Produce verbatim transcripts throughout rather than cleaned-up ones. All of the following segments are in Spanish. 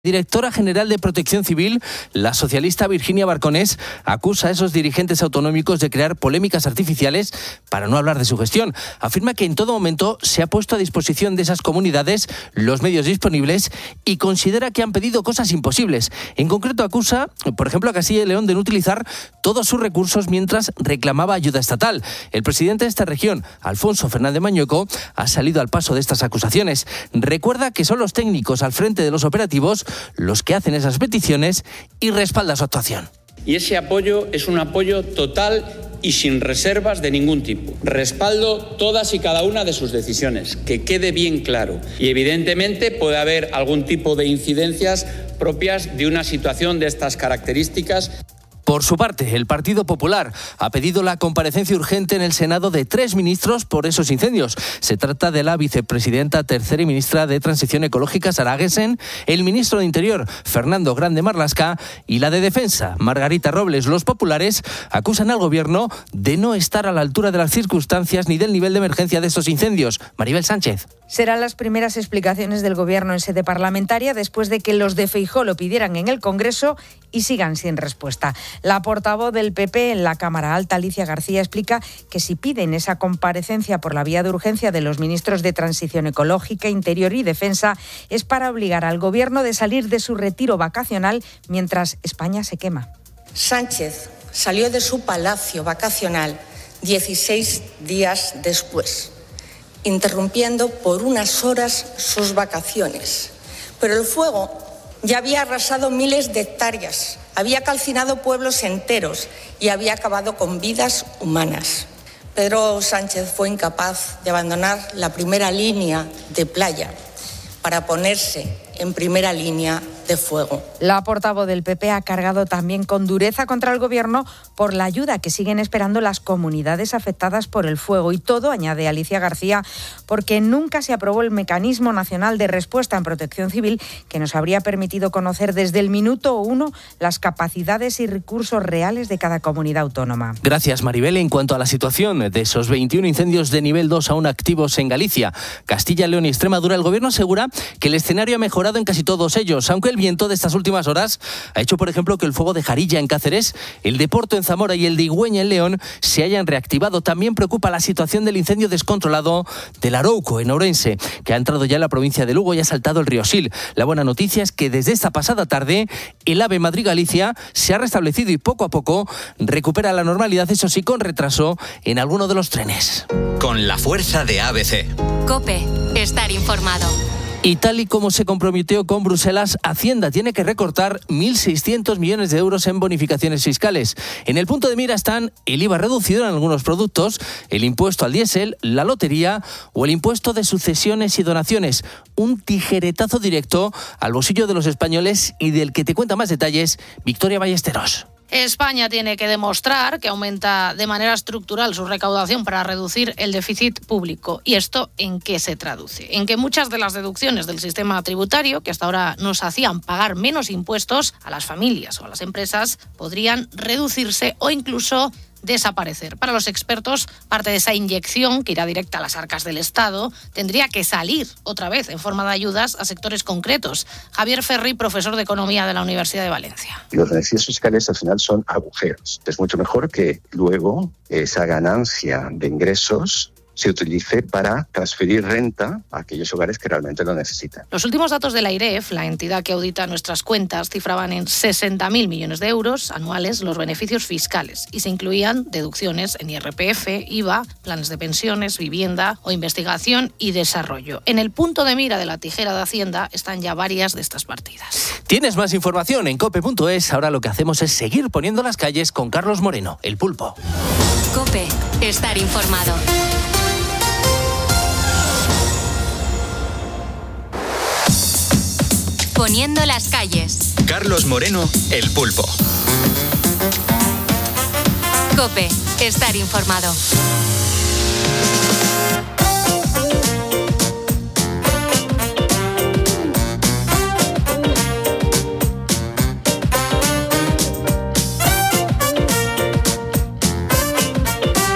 Directora General de Protección Civil, la socialista Virginia Barconés, acusa a esos dirigentes autonómicos de crear polémicas artificiales para no hablar de su gestión. Afirma que en todo momento se ha puesto a disposición de esas comunidades los medios disponibles y considera que han pedido cosas imposibles. En concreto acusa, por ejemplo, a Castilla y León de no utilizar todos sus recursos mientras reclamaba ayuda estatal. El presidente de esta región, Alfonso Fernández Mañueco, ha salido al paso de estas acusaciones. Recuerda que son los técnicos al frente de los operativos los que hacen esas peticiones y respalda su actuación. Y ese apoyo es un apoyo total y sin reservas de ningún tipo. Respaldo todas y cada una de sus decisiones, que quede bien claro. Y evidentemente puede haber algún tipo de incidencias propias de una situación de estas características. Por su parte, el Partido Popular ha pedido la comparecencia urgente en el Senado de tres ministros por esos incendios. Se trata de la vicepresidenta tercera y ministra de Transición Ecológica, Sara Agesen, el ministro de Interior, Fernando Grande Marlaska, y la de Defensa, Margarita Robles. Los populares acusan al gobierno de no estar a la altura de las circunstancias ni del nivel de emergencia de estos incendios. Maribel Sánchez. Serán las primeras explicaciones del gobierno en sede parlamentaria después de que los de Feijóo lo pidieran en el Congreso y sigan sin respuesta. La portavoz del P P en la Cámara Alta, Alicia García, explica que si piden esa comparecencia por la vía de urgencia de los ministros de Transición Ecológica, Interior y Defensa es para obligar al gobierno de salir de su retiro vacacional mientras España se quema. Sánchez salió de su palacio vacacional dieciséis días después, interrumpiendo por unas horas sus vacaciones. Pero el fuego ya había arrasado miles de hectáreas, había calcinado pueblos enteros y había acabado con vidas humanas. Pedro Sánchez fue incapaz de abandonar la primera línea de playa para ponerse en primera línea de fuego. La portavoz del P P ha cargado también con dureza contra el gobierno por la ayuda que siguen esperando las comunidades afectadas por el fuego. Y todo, añade Alicia García, porque nunca se aprobó el Mecanismo Nacional de Respuesta en Protección Civil, que nos habría permitido conocer desde el minuto uno las capacidades y recursos reales de cada comunidad autónoma. Gracias, Maribel. En cuanto a la situación de esos veintiún incendios de nivel dos aún activos en Galicia, Castilla, León y Extremadura, el gobierno asegura que el escenario ha mejorado en casi todos ellos, aunque el viento de estas últimas horas ha hecho, por ejemplo, que el fuego de Jarilla en Cáceres, el de Porto en Zamora y el de Igüeña en León se hayan reactivado. También preocupa la situación del incendio descontrolado del Arouco en Ourense, que ha entrado ya en la provincia de Lugo y ha saltado el río Sil. La buena noticia es que desde esta pasada tarde el AVE Madrid-Galicia se ha restablecido y poco a poco recupera la normalidad, eso sí, con retraso en alguno de los trenes. Con la fuerza de A B C. COPE. Estar informado. Y tal y como se comprometió con Bruselas, Hacienda tiene que recortar mil seiscientos millones de euros en bonificaciones fiscales. En el punto de mira están el I V A reducido en algunos productos, el impuesto al diésel, la lotería o el impuesto de sucesiones y donaciones. Un tijeretazo directo al bolsillo de los españoles y del que te cuenta más detalles Victoria Ballesteros. España tiene que demostrar que aumenta de manera estructural su recaudación para reducir el déficit público. ¿Y esto en qué se traduce? En que muchas de las deducciones del sistema tributario, que hasta ahora nos hacían pagar menos impuestos a las familias o a las empresas, podrían reducirse o incluso desaparecer. Para los expertos, parte de esa inyección, que irá directa a las arcas del Estado, tendría que salir otra vez en forma de ayudas a sectores concretos. Javier Ferri, profesor de Economía de la Universidad de Valencia. Los beneficios fiscales al final son agujeros. Es mucho mejor que luego esa ganancia de ingresos se utilice para transferir renta a aquellos hogares que realmente lo necesitan. Los últimos datos de la AIREF, la entidad que audita nuestras cuentas, cifraban en sesenta mil millones de euros anuales los beneficios fiscales y se incluían deducciones en I R P F, I V A, planes de pensiones, vivienda o investigación y desarrollo. En el punto de mira de la tijera de Hacienda están ya varias de estas partidas. Tienes más información en cope punto es. Ahora lo que hacemos es seguir poniendo las calles con Carlos Moreno, el pulpo. COPE. Estar informado. Poniendo las calles. Carlos Moreno, el pulpo. COPE. Estar informado.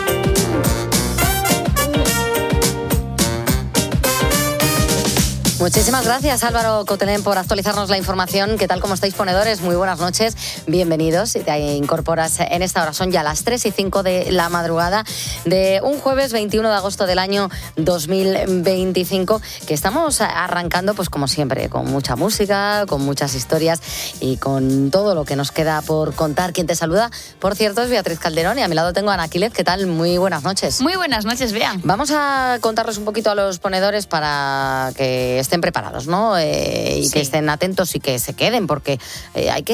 Muchas Muchísimas gracias, Álvaro Cotelén, por actualizarnos la información. ¿Qué tal? ¿Cómo estáis, ponedores? Muy buenas noches, bienvenidos. Si te incorporas en esta hora, son ya las tres y cinco de la madrugada de un jueves veintiuno de agosto del año dos mil veinticinco, que estamos arrancando, pues como siempre, con mucha música, con muchas historias y con todo lo que nos queda por contar. Quien te saluda, por cierto, es Beatriz Calderón, y a mi lado tengo a Ana Aquiles. ¿Qué tal? Muy buenas noches. Muy buenas noches, Bea. Vamos a contarles un poquito a los ponedores para que estén preparados, ¿no? Eh, y sí. que estén atentos y que se queden, porque eh, hay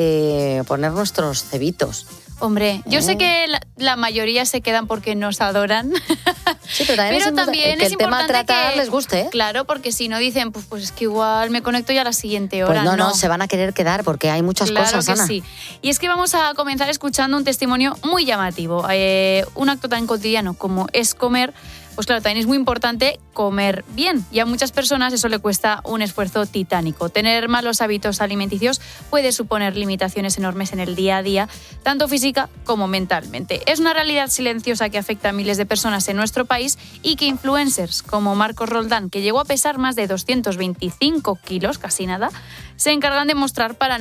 que poner nuestros cebitos. Hombre, yo ¿Eh? sé que la, la mayoría se quedan porque nos adoran. Sí, pero también, pero es, también que es el tema a tratar que, les guste, ¿eh? Claro, porque si no dicen, pues, pues es que igual me conecto ya a la siguiente hora. Pues no, no, no, se van a querer quedar porque hay muchas claro cosas, que Ana. Sí. Y es que vamos a comenzar escuchando un testimonio muy llamativo. Eh, un acto tan cotidiano como es comer. Pues claro, también es muy importante comer bien, y a muchas personas eso le cuesta un esfuerzo titánico. Tener malos hábitos alimenticios puede suponer limitaciones enormes en el día a día, tanto física como mentalmente. Es una realidad silenciosa que afecta a miles de personas en nuestro país, y que influencers como Marcos Roldán, que llegó a pesar más de doscientos veinticinco kilos, casi nada, se encargan de mostrar para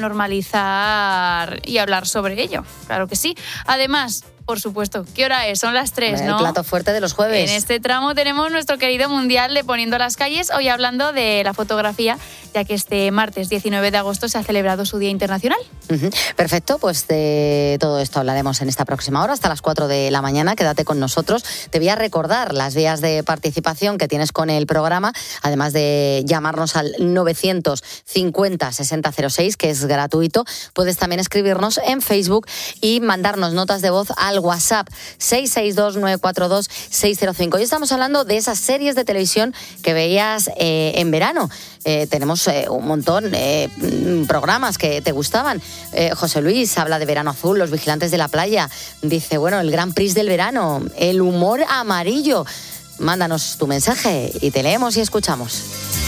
normalizar y hablar sobre ello. Claro que sí. Además, por supuesto, ¿qué hora es? Son las tres, ¿no? El plato fuerte de los jueves. En este tramo tenemos nuestro querido Mundial de Poniendo las Calles, hoy hablando de la fotografía, ya que este martes diecinueve de agosto se ha celebrado su Día Internacional. Uh-huh. Perfecto, pues de todo esto hablaremos en esta próxima hora, hasta las cuatro de la mañana. Quédate con nosotros. Te voy a recordar las vías de participación que tienes con el programa, además de llamarnos al novecientos cincuenta sesenta cero seis, que es gratuito. Puedes también escribirnos en Facebook y mandarnos notas de voz al WhatsApp seis seis dos nueve cuatro dos seis cero cinco. Hoy estamos hablando de esas series de televisión que veías eh, en verano. Eh, tenemos eh, un montón de eh, programas que te gustaban. Eh, José Luis habla de Verano Azul, Los Vigilantes de la Playa. Dice, bueno, el Gran Prix del verano, el humor amarillo. Mándanos tu mensaje y te leemos y escuchamos.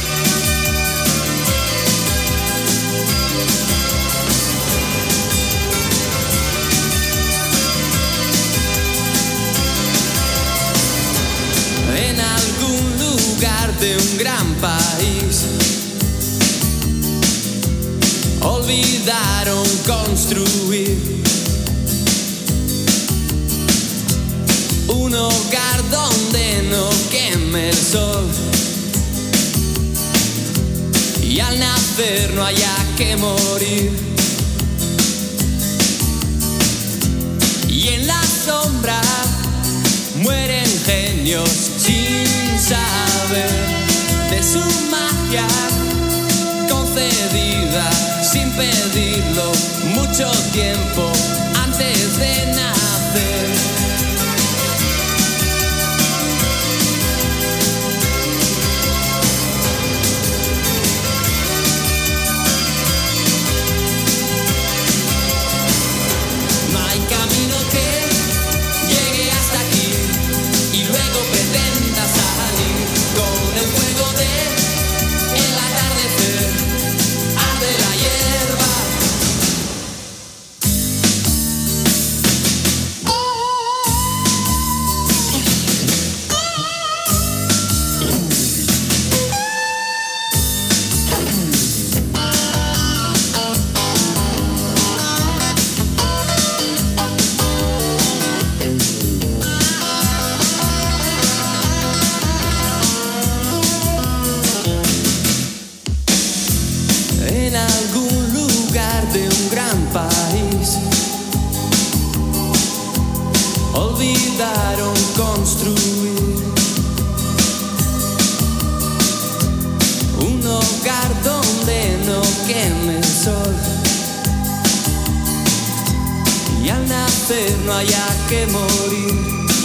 De un gran país olvidaron construir un hogar donde no queme el sol, y al nacer no haya que morir, y en la sombra mueren genios sin saber de su magia concedida sin pedirlo mucho tiempo antes de nacer. No hay camino que llegue hasta aquí y luego pretenda salir con el fuego de el atardecer, arde la hierba. En algún lugar de un gran país olvidaron construir un hogar donde no queme el sol, y al nacer no haya que morir.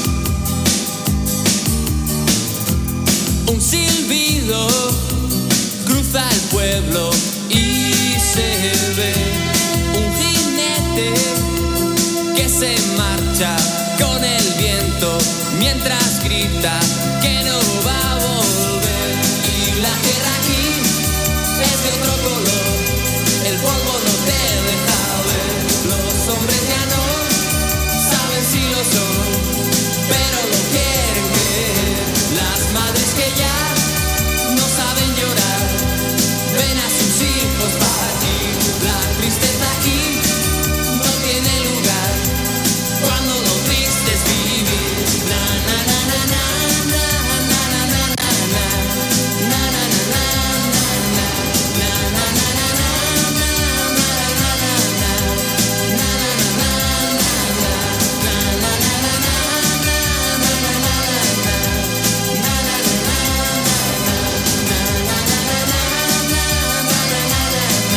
Un silbido cruza el pueblo y se ve un jinete que se marcha con el viento mientras grita que no va a volver. Y la tierra aquí es de otro color, el polvo no te deja ver. Los hombres ya no saben si lo son, pero lo quieren creer. Las madres que ya no saben llorar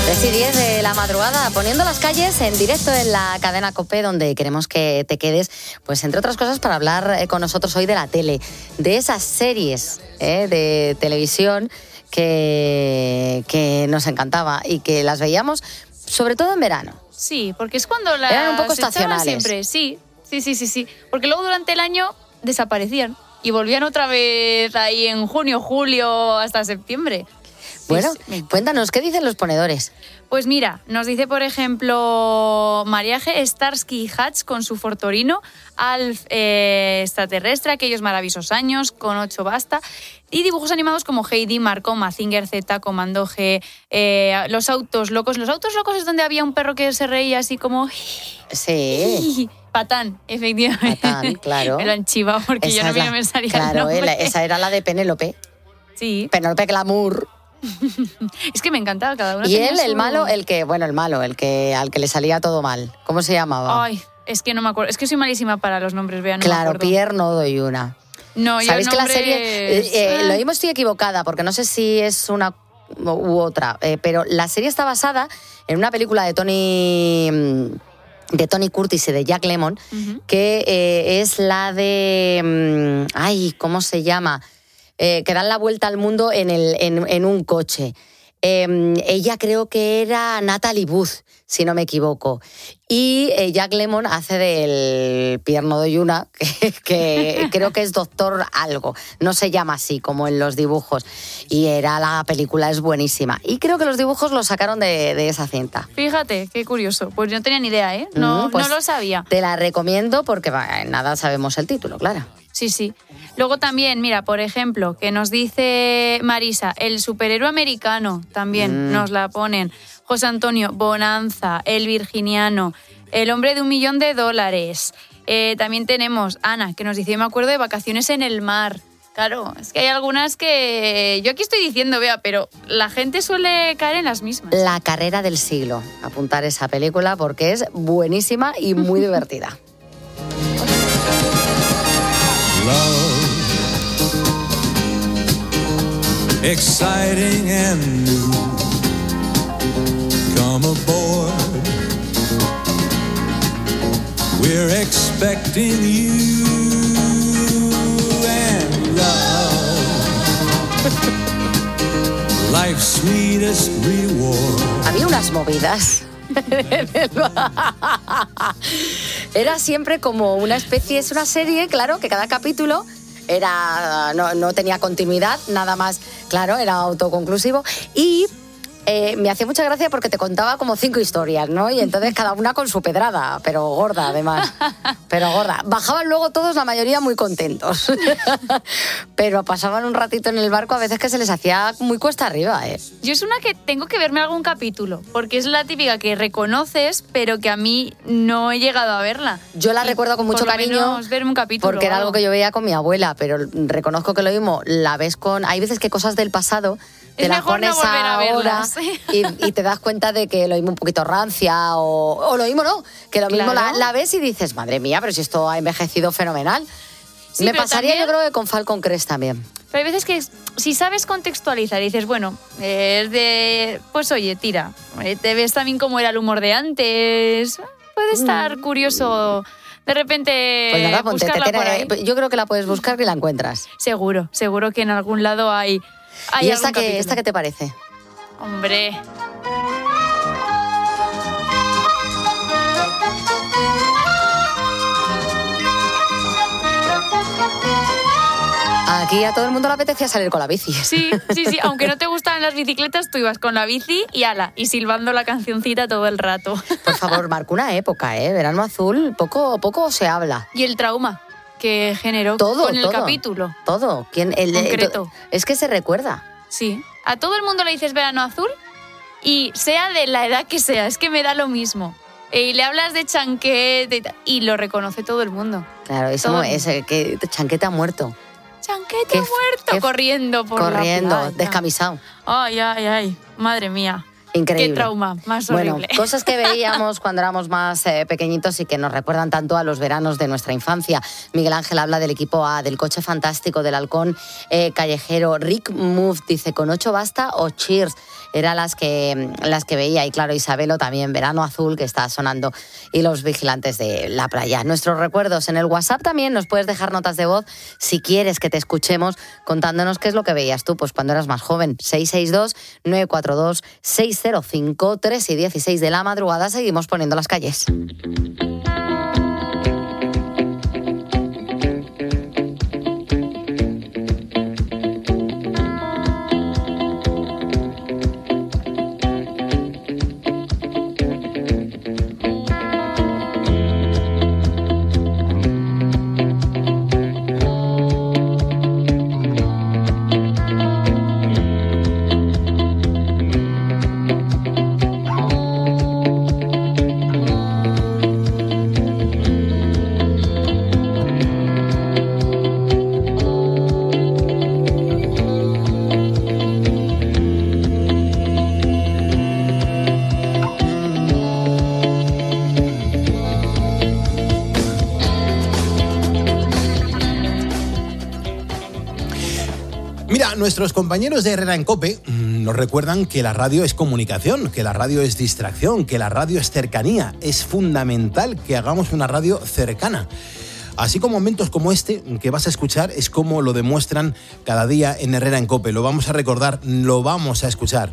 tres y diez de la madrugada, poniendo las calles en directo en la cadena COPE, donde queremos que te quedes, pues entre otras cosas, para hablar eh, con nosotros hoy de la tele, de esas series eh, de televisión que, que nos encantaba y que las veíamos sobre todo en verano. Sí, porque es cuando las eran un poco echaban estacionales. Siempre, sí, sí, sí, sí, sí. Porque luego durante el año desaparecían y volvían otra vez ahí en junio, julio, hasta septiembre. Bueno, sí, cuéntanos, ¿qué dicen los ponedores? Pues mira, nos dice, por ejemplo, Mariaje Starsky y Hutch con su Fortorino, Alf eh, extraterrestre, aquellos maravillosos años, con ocho basta, y dibujos animados como Heidi, Marco, Mazinger Z, Comando G, eh, Los Autos Locos. Los Autos Locos es donde había un perro que se reía así como... Sí. Patán, efectivamente. Patán, claro. Me lo han chivado porque Esa yo no es me, la- me salía Claro, el nombre. eh, esa era la de Penélope. Sí. Penélope Glamour. Es que me encantaba cada uno. Y tenía él, el su- malo, el que, bueno, el malo, el que al que le salía todo mal. ¿Cómo se llamaba? Ay, es que no me acuerdo. Es que soy malísima para los nombres, vean. No me claro, acuerdo. Pierre no doy una. No, yo ¿Sabéis que la nombres- serie, eh, eh, Ah. lo mismo estoy equivocada, porque no sé si es una u otra, eh, pero la serie está basada en una película de Tony de Tony Curtis y de Jack Lemmon, Ujú. que eh, es la de, mm, ay, ¿cómo se llama? Eh, que dan la vuelta al mundo en, el, en, en un coche. Eh, ella creo que era Natalie Booth, si no me equivoco. Y eh, Jack Lemmon hace del Pierre Nodoyuna, que, que creo que es doctor algo. No se llama así, como en los dibujos. Y era la película, es buenísima. Y creo que los dibujos los sacaron de, de esa cinta. Fíjate, qué curioso. Pues yo no tenía ni idea, ¿eh? No, Mm, pues no lo sabía. Te la recomiendo porque bah, nada sabemos el título, claro. Sí, sí. Luego también, mira, por ejemplo, que nos dice Marisa, el superhéroe americano, también Mm. nos la ponen. José Antonio, Bonanza, el virginiano, el hombre de un millón de dólares. Eh, también tenemos Ana, que nos dice, yo me acuerdo de Vacaciones en el mar. Claro, es que hay algunas que yo aquí estoy diciendo, vea, pero la gente suele caer en las mismas. La carrera del siglo. Apuntar esa película porque es buenísima y muy divertida. Exciting and new. Come aboard. We're expecting you and love. Life's sweetest reward. Había unas movidas. Era siempre como una especie, es una serie, claro, que cada capítulo era no, no tenía continuidad, nada más, claro, era autoconclusivo y eh, me hacía mucha gracia porque te contaba como cinco historias, ¿no? Y entonces cada una con su pedrada, pero gorda además, pero gorda. Bajaban luego todos, la mayoría muy contentos, pero pasaban un ratito en el barco a veces que se les hacía muy cuesta arriba, ¿eh? Yo es una que tengo que verme algún capítulo, porque es la típica que reconoces, pero que a mí no he llegado a verla. Yo la Y recuerdo con mucho por lo cariño menos verme un capítulo. porque era o algo que yo veía con mi abuela, pero reconozco que lo mismo la ves con... Hay veces que cosas del pasado te Es las mejor no pones volver a ahora verlas. y, y te das cuenta de que lo mismo un poquito rancia o, o lo mismo no, que lo mismo la, Claro. la ves y dices, madre mía, pero si esto ha envejecido fenomenal. Sí, Me pero pasaría también- yo creo que con Falcon Crest también. Pero hay veces que si sabes contextualizar y dices, bueno, eh, es de... Pues oye, tira, eh, te ves también cómo era el humor de antes. Puede estar curioso de repente Pues nada, ponte, te buscarla por ahí. tiene- yo creo que la puedes buscar y la encuentras. Seguro, seguro que en algún lado hay, hay ¿Y esta algún qué, capítulo. esta qué te parece? Hombre... Aquí a todo el mundo le apetecía salir con la bici. Sí, sí, sí, aunque no te gustaban las bicicletas, tú ibas con la bici y ala, y silbando la cancioncita todo el rato. Por favor, marcó una época, ¿eh? Verano Azul, poco, poco se habla. Y el trauma que generó Todo, con el todo. capítulo. Todo. ¿Quién, el, el- Concreto. es que se recuerda. Sí. A todo el mundo le dices verano azul y sea de la edad que sea, es que me da lo mismo. Y le hablas de chanquete y tal, y lo reconoce todo el mundo. Claro, es, Todo como, el es eh, que Chanquete ha muerto. Chanquete Qué ha f- muerto qué f- corriendo por la corriendo, playa. descamisado. Ay, ay, ay, madre mía. Increíble. Qué trauma, más horrible. Bueno, cosas que veíamos cuando éramos más eh, pequeñitos y que nos recuerdan tanto a los veranos de nuestra infancia. Miguel Ángel habla del equipo A, del coche fantástico, del halcón eh, callejero. Rick Move dice, ¿con ocho basta o Cheers? Eran las que, las que veía. Y claro, Isabelo también, Verano Azul, que está sonando, y Los Vigilantes de la Playa. Nuestros recuerdos en el WhatsApp también. Nos puedes dejar notas de voz si quieres que te escuchemos contándonos qué es lo que veías tú pues cuando eras más joven. seis seis dos, nueve cuatro dos, seis cero cinco, tres y dieciséis de la madrugada. Seguimos poniendo las calles. Nuestros compañeros de Herrera en COPE nos recuerdan que la radio es comunicación, que la radio es distracción, que la radio es cercanía. Es fundamental que hagamos una radio cercana. Así como momentos como este que vas a escuchar es como lo demuestran cada día en Herrera en COPE. Lo vamos a recordar, lo vamos a escuchar.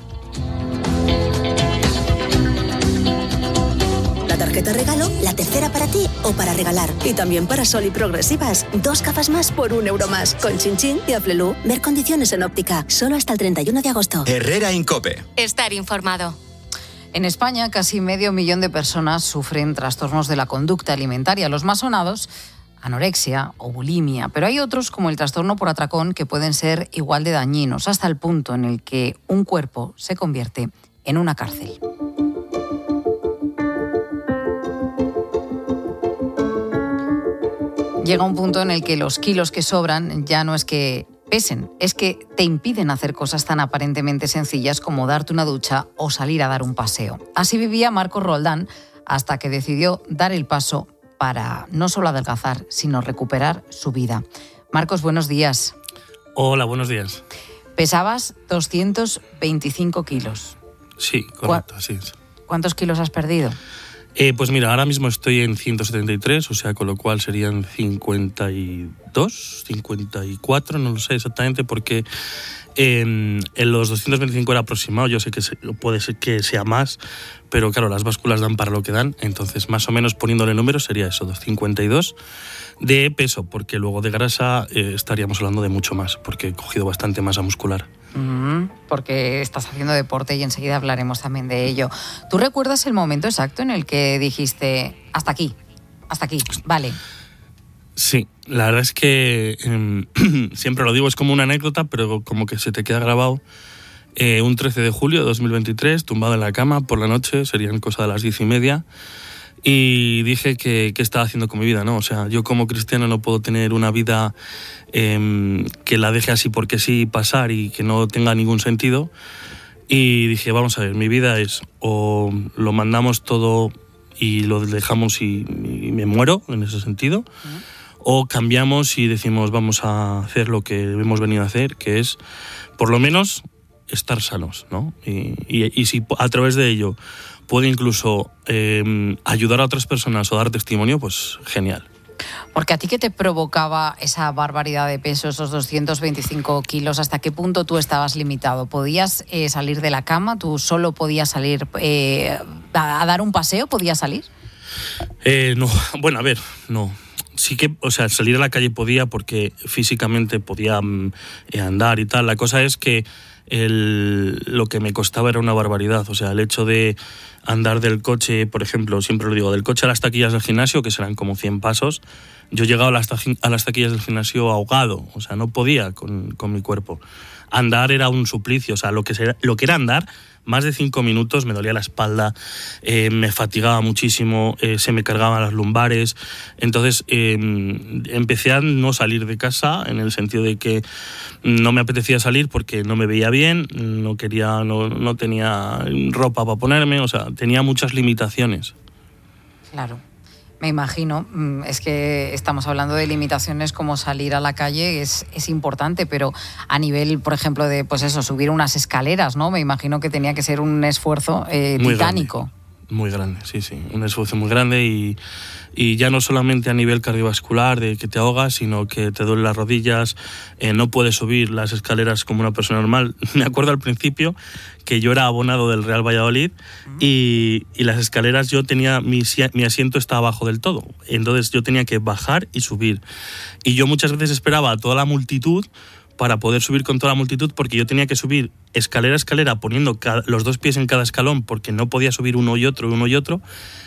Tarjeta regalo, la tercera para ti o para regalar. Y también para Sol y Progresivas. Dos gafas más por un euro más. Con Chin Chin y Aflelu. Ver condiciones en óptica. Solo hasta el treinta y uno de agosto. Herrera en COPE. Estar informado. En España, casi medio millón de personas sufren trastornos de la conducta alimentaria. Los más sonados, anorexia o bulimia. Pero hay otros, como el trastorno por atracón, que pueden ser igual de dañinos, hasta el punto en el que un cuerpo se convierte en una cárcel. Llega un punto en el que los kilos que sobran ya no es que pesen, es que te impiden hacer cosas tan aparentemente sencillas como darte una ducha o salir a dar un paseo. Así vivía Marcos Roldán hasta que decidió dar el paso para no solo adelgazar, sino recuperar su vida. Marcos, buenos días. Hola, buenos días. Pesabas doscientos veinticinco kilos. Sí, correcto, así es. ¿Cuántos kilos has perdido? Eh, pues mira, ahora mismo estoy en ciento setenta y tres, o sea, con lo cual serían cincuenta y dos, cincuenta y cuatro, no lo sé exactamente, porque eh, en los doscientos veinticinco era aproximado, yo sé que se, puede ser que sea más, pero claro, las básculas dan para lo que dan, entonces más o menos poniéndole números sería eso, cincuenta y dos de peso, porque luego de grasa eh, estaríamos hablando de mucho más, porque he cogido bastante masa muscular. Mm, porque estás haciendo deporte y enseguida hablaremos también de ello. ¿Tú recuerdas el momento exacto en el que dijiste hasta aquí, hasta aquí, vale? Sí, la verdad es que eh, siempre lo digo, es como una anécdota, pero como que se te queda grabado. Eh, un trece de julio de dos mil veintitrés, tumbado en la cama por la noche, serían cosa de las diez y media, y dije que qué estaba haciendo con mi vida, ¿no? O sea, yo como cristiano no puedo tener una vida eh, que la deje así porque sí pasar y que no tenga ningún sentido. Y dije, vamos a ver, mi vida es o lo mandamos todo y lo dejamos y, y me muero en ese sentido, uh-huh. o cambiamos y decimos vamos a hacer lo que hemos venido a hacer, que es por lo menos estar sanos, ¿no? Y, y, y si a través de ello puede incluso eh, ayudar a otras personas o dar testimonio, pues genial. Porque a ti, ¿qué te provocaba esa barbaridad de peso, esos doscientos veinticinco kilos? ¿Hasta qué punto tú estabas limitado? ¿Podías eh, salir de la cama? ¿Tú solo podías salir eh, a, a dar un paseo? ¿Podías salir? Eh, no, bueno, a ver, no. Sí que, o sea, salir a la calle podía porque físicamente podía eh, andar y tal. La cosa es que el, lo que me costaba era una barbaridad. O sea, el hecho de andar del coche, por ejemplo, siempre lo digo, del coche a las taquillas del gimnasio, que serán como cien pasos, yo llegaba a las, a las taquillas del gimnasio ahogado, o sea, no podía con, con mi cuerpo. Andar era un suplicio, o sea, lo que, se, lo que era andar más de cinco minutos me dolía la espalda, eh, me fatigaba muchísimo, eh, se me cargaban las lumbares. Entonces eh, empecé a no salir de casa, en el sentido de que no me apetecía salir porque no me veía bien, no quería, no, no tenía ropa para ponerme, o sea, tenía muchas limitaciones. Claro. Me imagino, es que estamos hablando de limitaciones como salir a la calle, es, es importante, pero a nivel, por ejemplo, de pues eso, subir unas escaleras, ¿no? Me imagino que tenía que ser un esfuerzo eh, muy titánico. Grande, muy grande, sí, sí, un esfuerzo muy grande y, y ya no solamente a nivel cardiovascular, de que te ahogas, sino que te duelen las rodillas, eh, no puedes subir las escaleras como una persona normal. Me acuerdo al principio que yo era abonado del Real Valladolid y, y las escaleras yo tenía, mi, mi asiento estaba abajo del todo, entonces yo tenía que bajar y subir. Y yo muchas veces esperaba a toda la multitud para poder subir con toda la multitud, porque yo tenía que subir escalera a escalera poniendo cada, los dos pies en cada escalón, porque no podía subir uno y otro, uno y otro.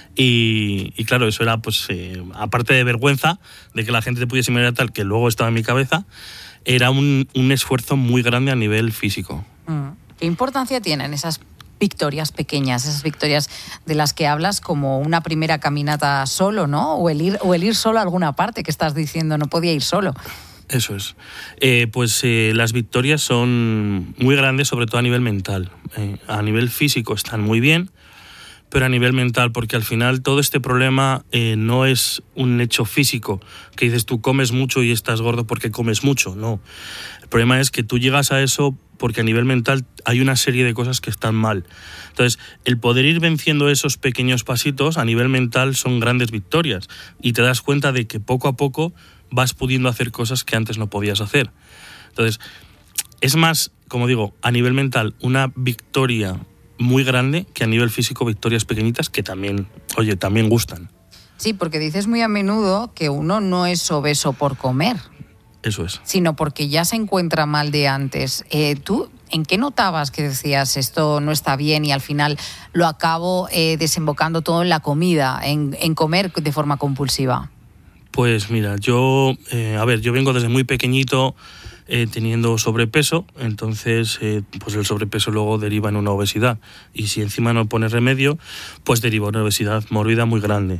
Y, y claro, eso era, pues, eh, aparte de vergüenza de que la gente te pudiese mirar tal, que luego estaba en mi cabeza, era un, un esfuerzo muy grande a nivel físico. Mm. ¿Qué importancia tienen esas victorias pequeñas, esas victorias de las que hablas, como una primera caminata solo, ¿no? O el ir, o el ir solo a alguna parte, que estás diciendo, no podía ir solo. Eso es. Eh, pues eh, las victorias son muy grandes, sobre todo a nivel mental. Eh, a nivel físico están muy bien, pero a nivel mental, porque al final todo este problema eh, no es un hecho físico, que dices tú comes mucho y estás gordo porque comes mucho, no. El problema es que tú llegas a eso porque a nivel mental hay una serie de cosas que están mal. Entonces, el poder ir venciendo esos pequeños pasitos a nivel mental son grandes victorias, y te das cuenta de que poco a poco vas pudiendo hacer cosas que antes no podías hacer. Entonces, es más, como digo, a nivel mental una victoria muy grande que a nivel físico victorias pequeñitas que también, oye, también gustan. Sí, porque dices muy a menudo que uno no es obeso por comer. Eso es. Sino porque ya se encuentra mal de antes. Eh, ¿Tú en qué notabas que decías esto no está bien y al final lo acabo eh, desembocando todo en la comida, en, en comer de forma compulsiva? Pues mira, yo, eh, a ver, yo vengo desde muy pequeñito eh, teniendo sobrepeso, entonces eh, pues el sobrepeso luego deriva en una obesidad, y si encima no pones remedio, pues deriva una obesidad mórbida muy grande.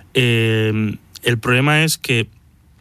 Eh, el problema es que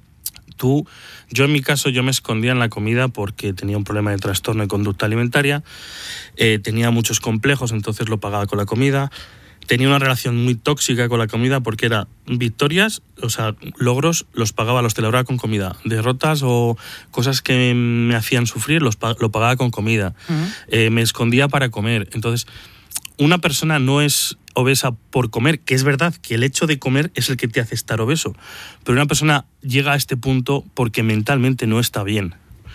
tú, yo en mi caso, yo me escondía en la comida porque tenía un problema de trastorno de conducta alimentaria, eh, tenía muchos complejos, entonces lo pagaba con la comida. Tenía una relación muy tóxica con la comida porque era victorias, o sea, logros los pagaba, los celebraba con comida. Derrotas o cosas que me hacían sufrir los lo pagaba con comida. Uh-huh. Eh, me escondía para comer. Entonces, una persona no es obesa por comer, que es verdad que el hecho de comer es el que te hace estar obeso. Pero una persona llega a este punto porque mentalmente no está bien.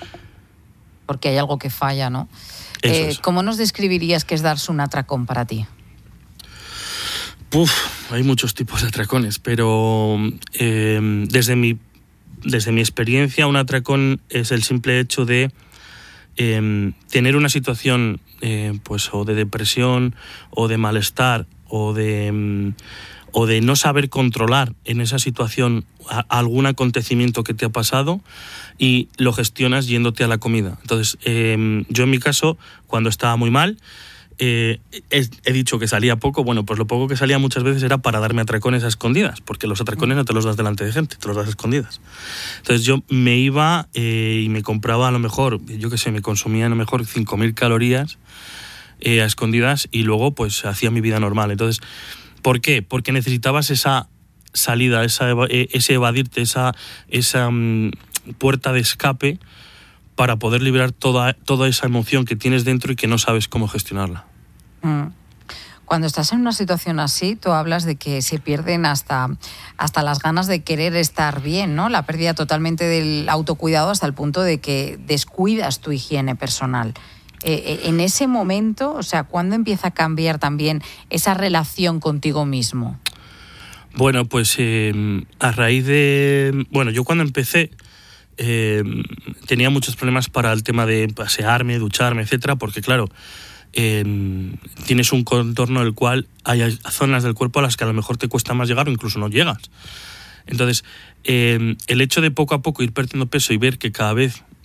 Porque hay algo que falla, ¿no? Eso Eh, es. ¿Cómo nos describirías qué es darse un atracón para ti? Uf, hay muchos tipos de atracones, pero eh, desde mi, desde mi experiencia, un atracón es el simple hecho de eh, tener una situación eh, pues, o de depresión o de malestar o de, o de no saber controlar en esa situación a, algún acontecimiento que te ha pasado y lo gestionas yéndote a la comida. Entonces, eh, yo en mi caso, cuando estaba muy mal, Eh, he, he dicho que salía poco, bueno, pues lo poco que salía muchas veces era para darme atracones a escondidas, porque los atracones no te los das delante de gente, te los das a escondidas. Entonces yo me iba eh, y me compraba a lo mejor, yo qué sé, me consumía a lo mejor cinco mil calorías eh, a escondidas y luego pues hacía mi vida normal. Entonces, ¿por qué? Porque necesitabas esa salida, esa, ese evadirte, esa, esa um, puerta de escape para poder liberar toda, toda esa emoción que tienes dentro y que no sabes cómo gestionarla. Mm. Cuando estás en una situación así, tú hablas de que se pierden hasta, hasta las ganas de querer estar bien, ¿no? La pérdida totalmente del autocuidado hasta el punto de que descuidas tu higiene personal. Eh, en ese momento, o sea, ¿cuándo empieza a cambiar también esa relación contigo mismo? Bueno, pues eh, a raíz de... Bueno, yo cuando empecé eh, tenía muchos problemas para el tema de pasearme, ducharme, etcétera, porque claro, eh, tienes un contorno en el cual hay zonas del cuerpo a las que a lo mejor te cuesta más llegar o incluso no llegas. Entonces, eh, el hecho de poco a poco ir perdiendo peso y ver que cada vez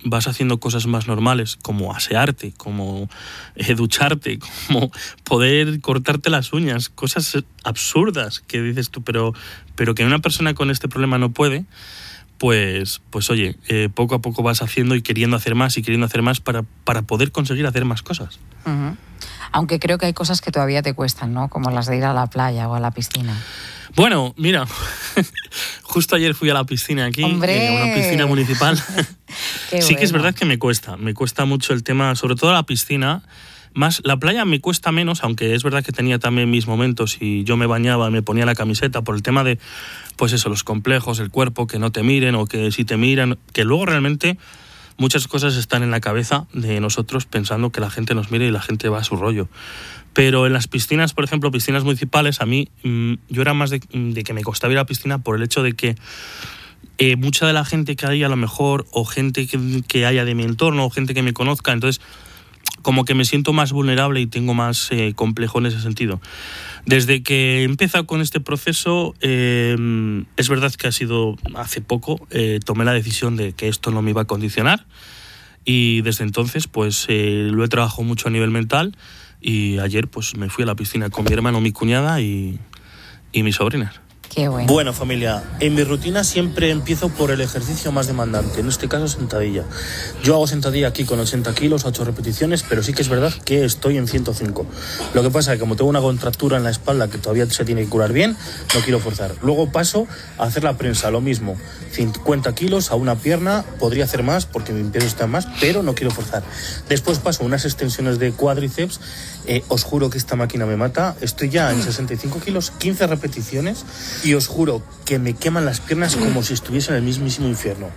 vas haciendo cosas más normales, como asearte, como eh, ducharte, como poder cortarte las uñas, cosas absurdas que dices tú, pero, pero que una persona con este problema no puede, pues, pues oye, eh, poco a poco vas haciendo y queriendo hacer más y queriendo hacer más para, para poder conseguir hacer más cosas. Uh-huh. Aunque creo que hay cosas que todavía te cuestan, ¿no? Como las de ir a la playa o a la piscina. Bueno, mira, justo ayer fui a la piscina aquí, ¡Hombre! eh, una piscina municipal. Qué sí que es bueno. verdad que me cuesta, me cuesta mucho el tema, sobre todo la piscina. Más la playa me cuesta menos, aunque es verdad que tenía también mis momentos y yo me bañaba, me ponía la camiseta por el tema de, pues eso, los complejos, el cuerpo, que no te miren o que sí te miran, que luego realmente muchas cosas están en la cabeza de nosotros pensando que la gente nos mire y la gente va a su rollo. Pero en las piscinas, por ejemplo, piscinas municipales, a mí mmm, yo era más de, de que me costaba ir a la piscina por el hecho de que eh, mucha de la gente que hay a lo mejor, o gente que, que haya de mi entorno, o gente que me conozca, entonces como que me siento más vulnerable y tengo más eh, complejo en ese sentido. Desde que he empezado con este proceso, eh, es verdad que ha sido hace poco, eh, tomé la decisión de que esto no me iba a condicionar y desde entonces pues eh, lo he trabajado mucho a nivel mental y ayer pues me fui a la piscina con mi hermano, mi cuñada y, y mis sobrinas. Qué bueno. Bueno, familia, en mi rutina siempre empiezo por el ejercicio más demandante, en este caso sentadilla. Yo hago sentadilla aquí con ochenta kilos, ocho repeticiones, pero sí que es verdad que estoy en ciento cinco. Lo que pasa es que como tengo una contractura en la espalda que todavía se tiene que curar bien, no quiero forzar. Luego paso a hacer la prensa, lo mismo, cincuenta kilos a una pierna, podría hacer más porque mi peso está más, pero no quiero forzar. Después paso unas extensiones de cuádriceps, eh, os juro que esta máquina me mata, estoy ya en sesenta y cinco kilos, quince repeticiones, y os juro que me queman las piernas como si estuviese en el mismísimo infierno.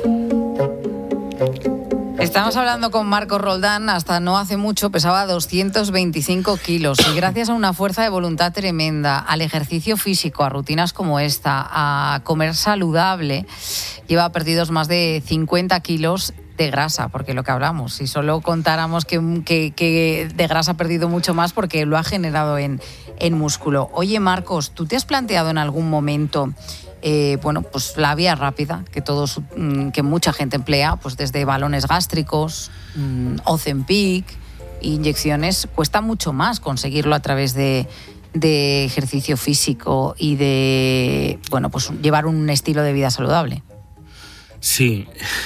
Estamos hablando con Marcos Roldán, hasta no hace mucho pesaba doscientos veinticinco kilos y gracias a una fuerza de voluntad tremenda, al ejercicio físico, a rutinas como esta, a comer saludable, lleva perdidos más de cincuenta kilos de grasa, porque lo que hablamos, si solo contáramos que, que, que de grasa ha perdido mucho más porque lo ha generado en, en músculo. Oye, Marcos, ¿tú te has planteado en algún momento eh, bueno, pues la vía rápida que todos, que mucha gente emplea, pues desde balones gástricos, Ozempic, inyecciones? Cuesta mucho más conseguirlo a través de, de ejercicio físico y de, bueno, pues llevar un estilo de vida saludable. Sí,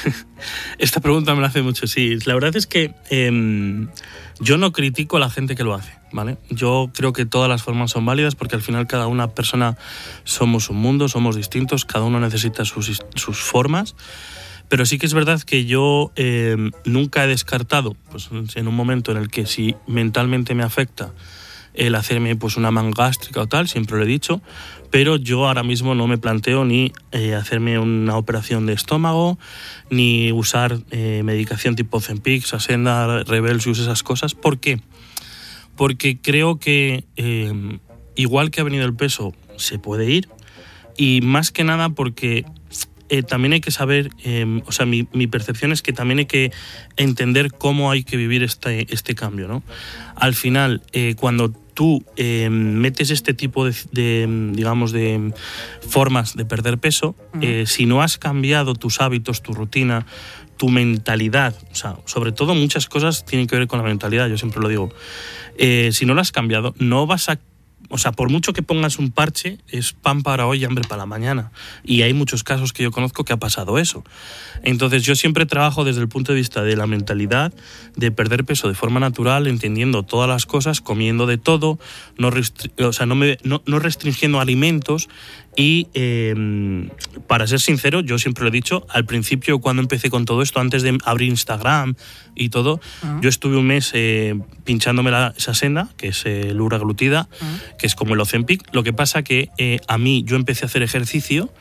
esta pregunta me la hace mucho, sí. La verdad es que eh, yo no critico a la gente que lo hace, ¿vale? Yo creo que todas las formas son válidas porque al final cada una persona somos un mundo, somos distintos, cada uno necesita sus, sus formas, pero sí que es verdad que yo eh, nunca he descartado, pues en un momento en el que si mentalmente me afecta el hacerme pues una manga gástrica o tal, siempre lo he dicho, pero yo ahora mismo no me planteo ni eh, hacerme una operación de estómago, ni usar eh, medicación tipo Ozempic, Saxenda, Revelius, esas cosas. ¿Por qué? Porque creo que eh, igual que ha venido el peso, se puede ir, y más que nada porque eh, también hay que saber, eh, o sea, mi, mi percepción es que también hay que entender cómo hay que vivir este, este cambio, ¿no? Al final, eh, cuando tú eh, metes este tipo de, de, digamos, de formas de perder peso, uh-huh. eh, si no has cambiado tus hábitos, tu rutina, tu mentalidad, o sea, sobre todo muchas cosas tienen que ver con la mentalidad, yo siempre lo digo, eh, si no lo has cambiado, no vas a, o sea, por mucho que pongas un parche, es pan para hoy y hambre para la mañana. Y hay muchos casos que yo conozco que ha pasado eso. Entonces yo siempre trabajo desde el punto de vista de la mentalidad, de perder peso de forma natural, entendiendo todas las cosas, comiendo de todo, no, restri- o sea, no, me, no, no restringiendo alimentos. Y eh, para ser sincero, yo siempre lo he dicho, al principio cuando empecé con todo esto, antes de abrir Instagram y todo, uh-huh. yo estuve un mes eh, pinchándome la, esa senda, que es eh, el luraglutida, uh-huh. que es como el Ozempic. Lo que pasa que eh, a mí yo empecé a hacer ejercicio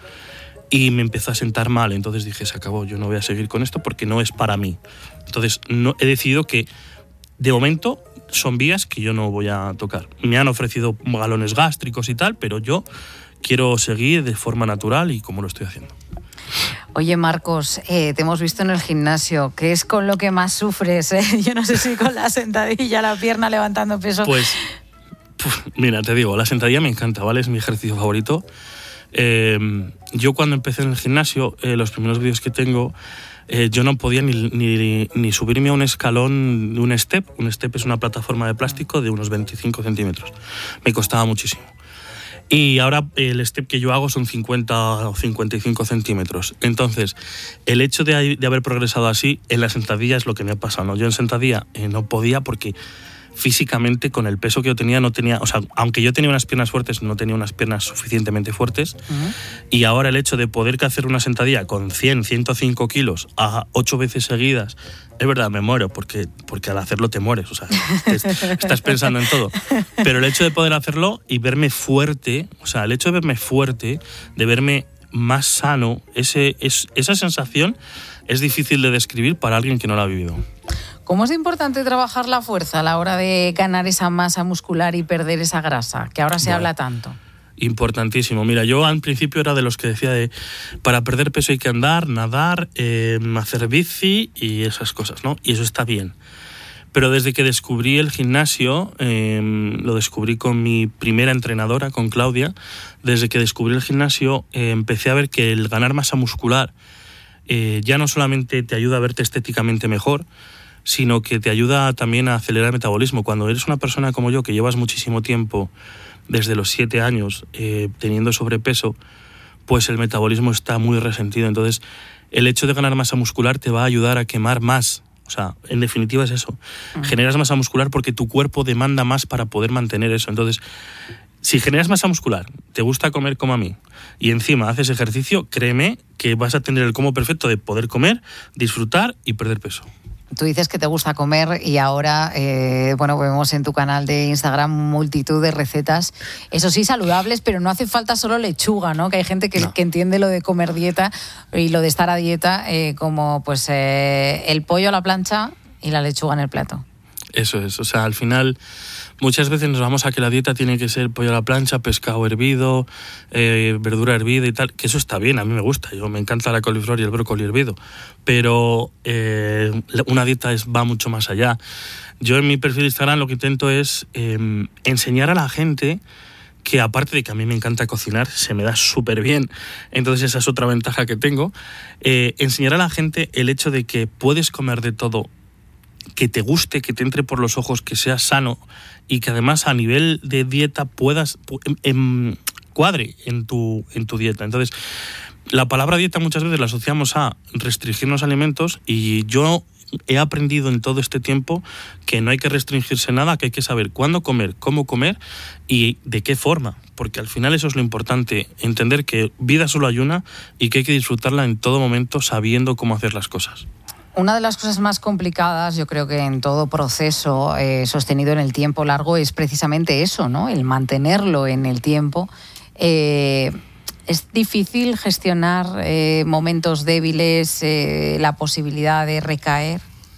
y me empezó a sentar mal, entonces dije, se acabó, yo no voy a seguir con esto porque no es para mí. Entonces no, he decidido que de momento son vías que yo no voy a tocar. Me han ofrecido galones gástricos y tal, pero yo quiero seguir de forma natural y como lo estoy haciendo. Oye, Marcos, eh, te hemos visto en el gimnasio. ¿Qué es con lo que más sufres? Eh? Yo no sé si con la sentadilla, la pierna levantando peso. Pues, puf, mira, te digo, la sentadilla me encanta, ¿vale? Es mi ejercicio favorito. Eh, yo cuando empecé en el gimnasio, eh, los primeros vídeos que tengo, eh, yo no podía ni, ni, ni subirme a un escalón de un step. Un step es una plataforma de plástico de unos veinticinco centímetros. Me costaba muchísimo. Y ahora el step que yo hago son cincuenta o cincuenta y cinco centímetros. Entonces, el hecho de, de haber progresado así, en la sentadilla es lo que me ha pasado, ¿no? Yo en sentadilla eh, no podía porque físicamente con el peso que yo tenía no tenía, o sea, aunque yo tenía unas piernas fuertes, no tenía unas piernas suficientemente fuertes. Uh-huh. Y ahora el hecho de poder hacer una sentadilla con cien, ciento cinco kilos a ocho veces seguidas, es verdad, me muero, porque, porque al hacerlo te mueres, o sea, te, estás pensando en todo. Pero el hecho de poder hacerlo y verme fuerte, o sea, el hecho de verme fuerte, de verme más sano, ese, es, esa sensación es difícil de describir para alguien que no la ha vivido. ¿Cómo es importante trabajar la fuerza a la hora de ganar esa masa muscular y perder esa grasa, que ahora se bueno, habla tanto? Importantísimo. Mira, yo al principio era de los que decía de para perder peso hay que andar, nadar, eh, hacer bici y esas cosas, ¿no? Y eso está bien. Pero desde que descubrí el gimnasio, eh, lo descubrí con mi primera entrenadora, con Claudia, desde que descubrí el gimnasio eh, empecé a ver que el ganar masa muscular eh, ya no solamente te ayuda a verte estéticamente mejor, sino que te ayuda también a acelerar el metabolismo. Cuando eres una persona como yo, que llevas muchísimo tiempo, desde los siete años, eh, teniendo sobrepeso, pues el metabolismo está muy resentido. Entonces, el hecho de ganar masa muscular te va a ayudar a quemar más. O sea, en definitiva es eso. Uh-huh. Generas masa muscular porque tu cuerpo demanda más para poder mantener eso. Entonces, si generas masa muscular, te gusta comer como a mí, y encima haces ejercicio, créeme que vas a tener el combo perfecto de poder comer, disfrutar y perder peso. Tú dices que te gusta comer y ahora, eh, bueno, vemos en tu canal de Instagram multitud de recetas, eso sí, saludables, pero no hace falta solo lechuga, ¿no? Que hay gente que, no. que entiende lo de comer dieta y lo de estar a dieta eh, como pues eh, el pollo a la plancha y la lechuga en el plato. Eso es, o sea, al final muchas veces nos vamos a que la dieta tiene que ser pollo a la plancha, pescado hervido, eh, verdura hervida y tal, que eso está bien, a mí me gusta, yo me encanta la coliflor y el brócoli hervido, pero eh, una dieta es, va mucho más allá. Yo en mi perfil de Instagram lo que intento es eh, enseñar a la gente que, aparte de que a mí me encanta cocinar, se me da súper bien, entonces esa es otra ventaja que tengo, eh, enseñar a la gente el hecho de que puedes comer de todo, que te guste, que te entre por los ojos, que sea sano y que además a nivel de dieta puedas em, em, cuadre en tu, en tu dieta. Entonces, la palabra dieta muchas veces la asociamos a restringir los alimentos y yo he aprendido en todo este tiempo que no hay que restringirse nada, que hay que saber cuándo comer, cómo comer y de qué forma, porque al final eso es lo importante, entender que vida solo hay una y que hay que disfrutarla en todo momento sabiendo cómo hacer las cosas. Una de las cosas más complicadas, yo creo que en todo proceso eh, sostenido en el tiempo largo, es precisamente eso, ¿no? El mantenerlo en el tiempo. Eh, ¿Es difícil gestionar eh, momentos débiles, eh, la posibilidad de recaer?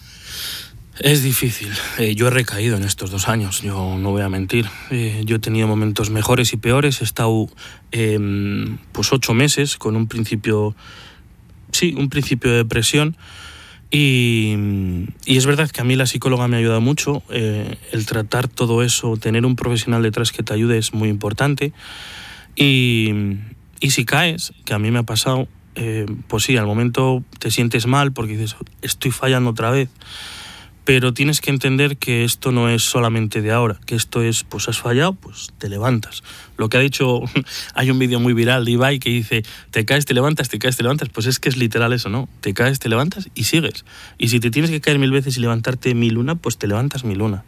Es difícil. Eh, yo he recaído en estos dos años, yo no voy a mentir. Eh, yo he tenido momentos mejores y peores. He estado eh, pues ocho meses con un principio, sí, un principio de depresión. Y, y es verdad que a mí la psicóloga me ha ayudado mucho, eh, el tratar todo eso, tener un profesional detrás que te ayude es muy importante. Y, y si caes, que a mí me ha pasado, eh, pues sí, al momento te sientes mal porque dices, estoy fallando otra vez. Pero tienes que entender que esto no es solamente de ahora, que esto es, pues has fallado, pues te levantas. Lo que ha dicho, hay un vídeo muy viral de Ibai que dice, te caes, te levantas, te caes, te levantas. Pues es que es literal eso, ¿no? Te caes, te levantas y sigues. Y si te tienes que caer mil veces y levantarte mil una, pues te levantas mil una.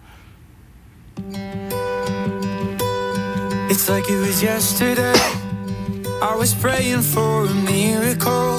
It's like it was yesterday. I was praying for a miracle.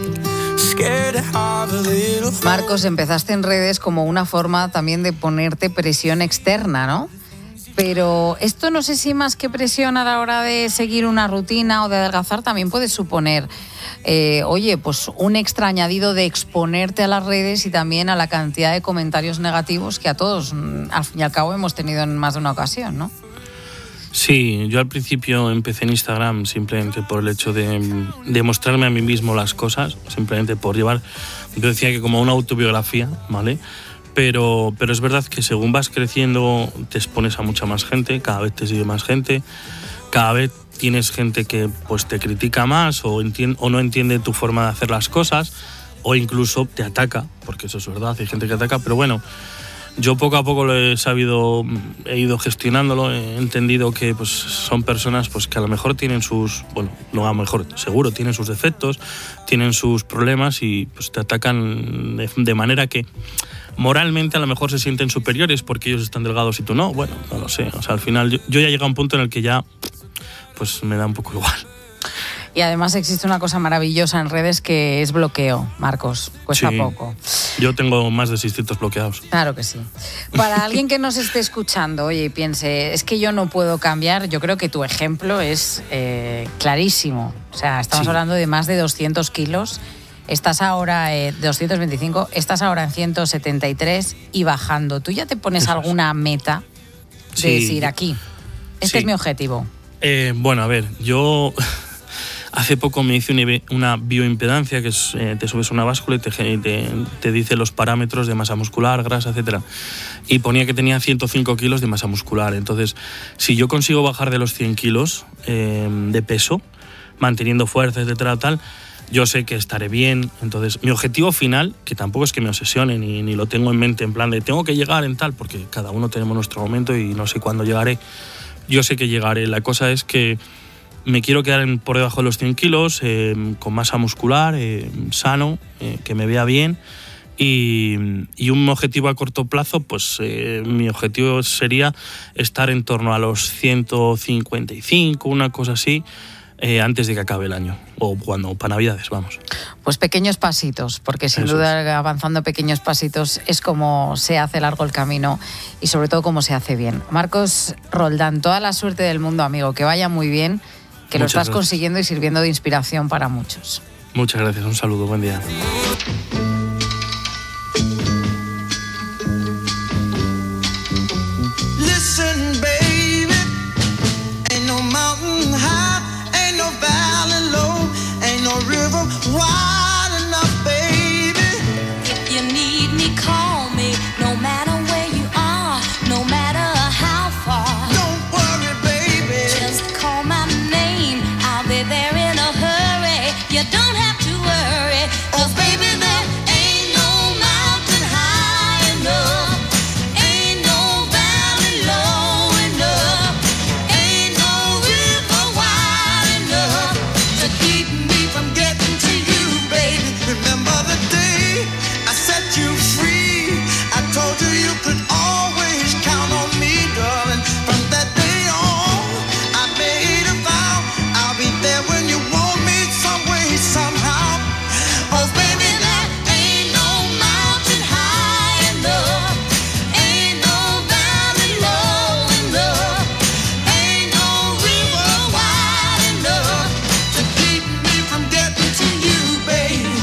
Marcos, empezaste en redes como una forma también de ponerte presión externa, ¿no? Pero esto no sé si más que presión a la hora de seguir una rutina o de adelgazar también puede suponer, eh, oye, pues un extra añadido de exponerte a las redes y también a la cantidad de comentarios negativos que a todos, al fin y al cabo, hemos tenido en más de una ocasión, ¿no? Sí, yo al principio empecé en Instagram simplemente por el hecho de, de mostrarme a mí mismo las cosas, simplemente por llevar, yo decía que como una autobiografía, ¿vale? Pero, pero es verdad que según vas creciendo te expones a mucha más gente, cada vez te sigue más gente, cada vez tienes gente que pues te critica más o, entiende, o no entiende tu forma de hacer las cosas, o incluso te ataca, porque eso es verdad, hay gente que ataca, pero bueno, yo poco a poco lo he sabido, he ido gestionándolo, he entendido que pues son personas pues que a lo mejor tienen sus, bueno, no a lo mejor, seguro tienen sus defectos, tienen sus problemas y pues te atacan de, de manera que moralmente a lo mejor se sienten superiores porque ellos están delgados y tú no, bueno, no lo sé, o sea, al final yo, yo ya he llegado a un punto en el que ya pues me da un poco igual. Y además existe una cosa maravillosa en redes que es bloqueo, Marcos. Cuesta Sí. poco. Yo tengo más de seiscientos bloqueados. Claro que sí. Para alguien que nos esté escuchando, oye, y piense, es que yo no puedo cambiar, yo creo que tu ejemplo es eh, clarísimo. O sea, estamos Sí. hablando de más de doscientos kilos. Estás ahora en eh, doscientos veinticinco, estás ahora en ciento setenta y tres y bajando. ¿Tú ya te pones Eso es. alguna meta de Sí. decir aquí? Este Sí. es mi objetivo. Eh, bueno, a ver, yo hace poco me hice una, una bioimpedancia, que es, eh, te subes a una báscula y te, te, te dice los parámetros de masa muscular, grasa, etcétera. Y ponía que tenía ciento cinco kilos de masa muscular. Entonces, si yo consigo bajar de los cien kilos eh, de peso, manteniendo fuerza, etcétera, tal, yo sé que estaré bien. Entonces, mi objetivo final, que tampoco es que me obsesione ni, ni lo tengo en mente en plan de tengo que llegar en tal, porque cada uno tenemos nuestro momento y no sé cuándo llegaré. Yo sé que llegaré. La cosa es que me quiero quedar en, por debajo de los cien kilos, eh, con masa muscular, eh, sano, eh, que me vea bien. Y, y un objetivo a corto plazo, pues eh, mi objetivo sería estar en torno a los ciento cincuenta y cinco, una cosa así, eh, antes de que acabe el año. O cuando, para Navidades, vamos. Pues pequeños pasitos, porque sin Eso duda avanzando pequeños pasitos es como se hace largo el camino y sobre todo como se hace bien. Marcos Roldán, toda la suerte del mundo, amigo, que vaya muy bien, que lo Muchas estás gracias. consiguiendo y sirviendo de inspiración para muchos. Muchas gracias, un saludo, buen día. Listen, baby, ain't no mountain high, ain't no valley low, ain't no river wide enough, baby. If you need me, call me, no matter where you are, no matter how far. Don't worry, baby. Just call my name, I'll be there in a hurry. You don't have to worry, 'cause baby, there ain't no mountain high enough, ain't no valley low enough, ain't no river wide enough to keep me from getting to you, baby. Remember the day I set you free? I told you you could always count on me, darling. From that day on, I made a vow I'll be there when you want me, some way, somehow. Oh, baby, there ain't no mountain high enough, ain't no valley low enough, ain't no river wide enough to keep me from getting to you, baby.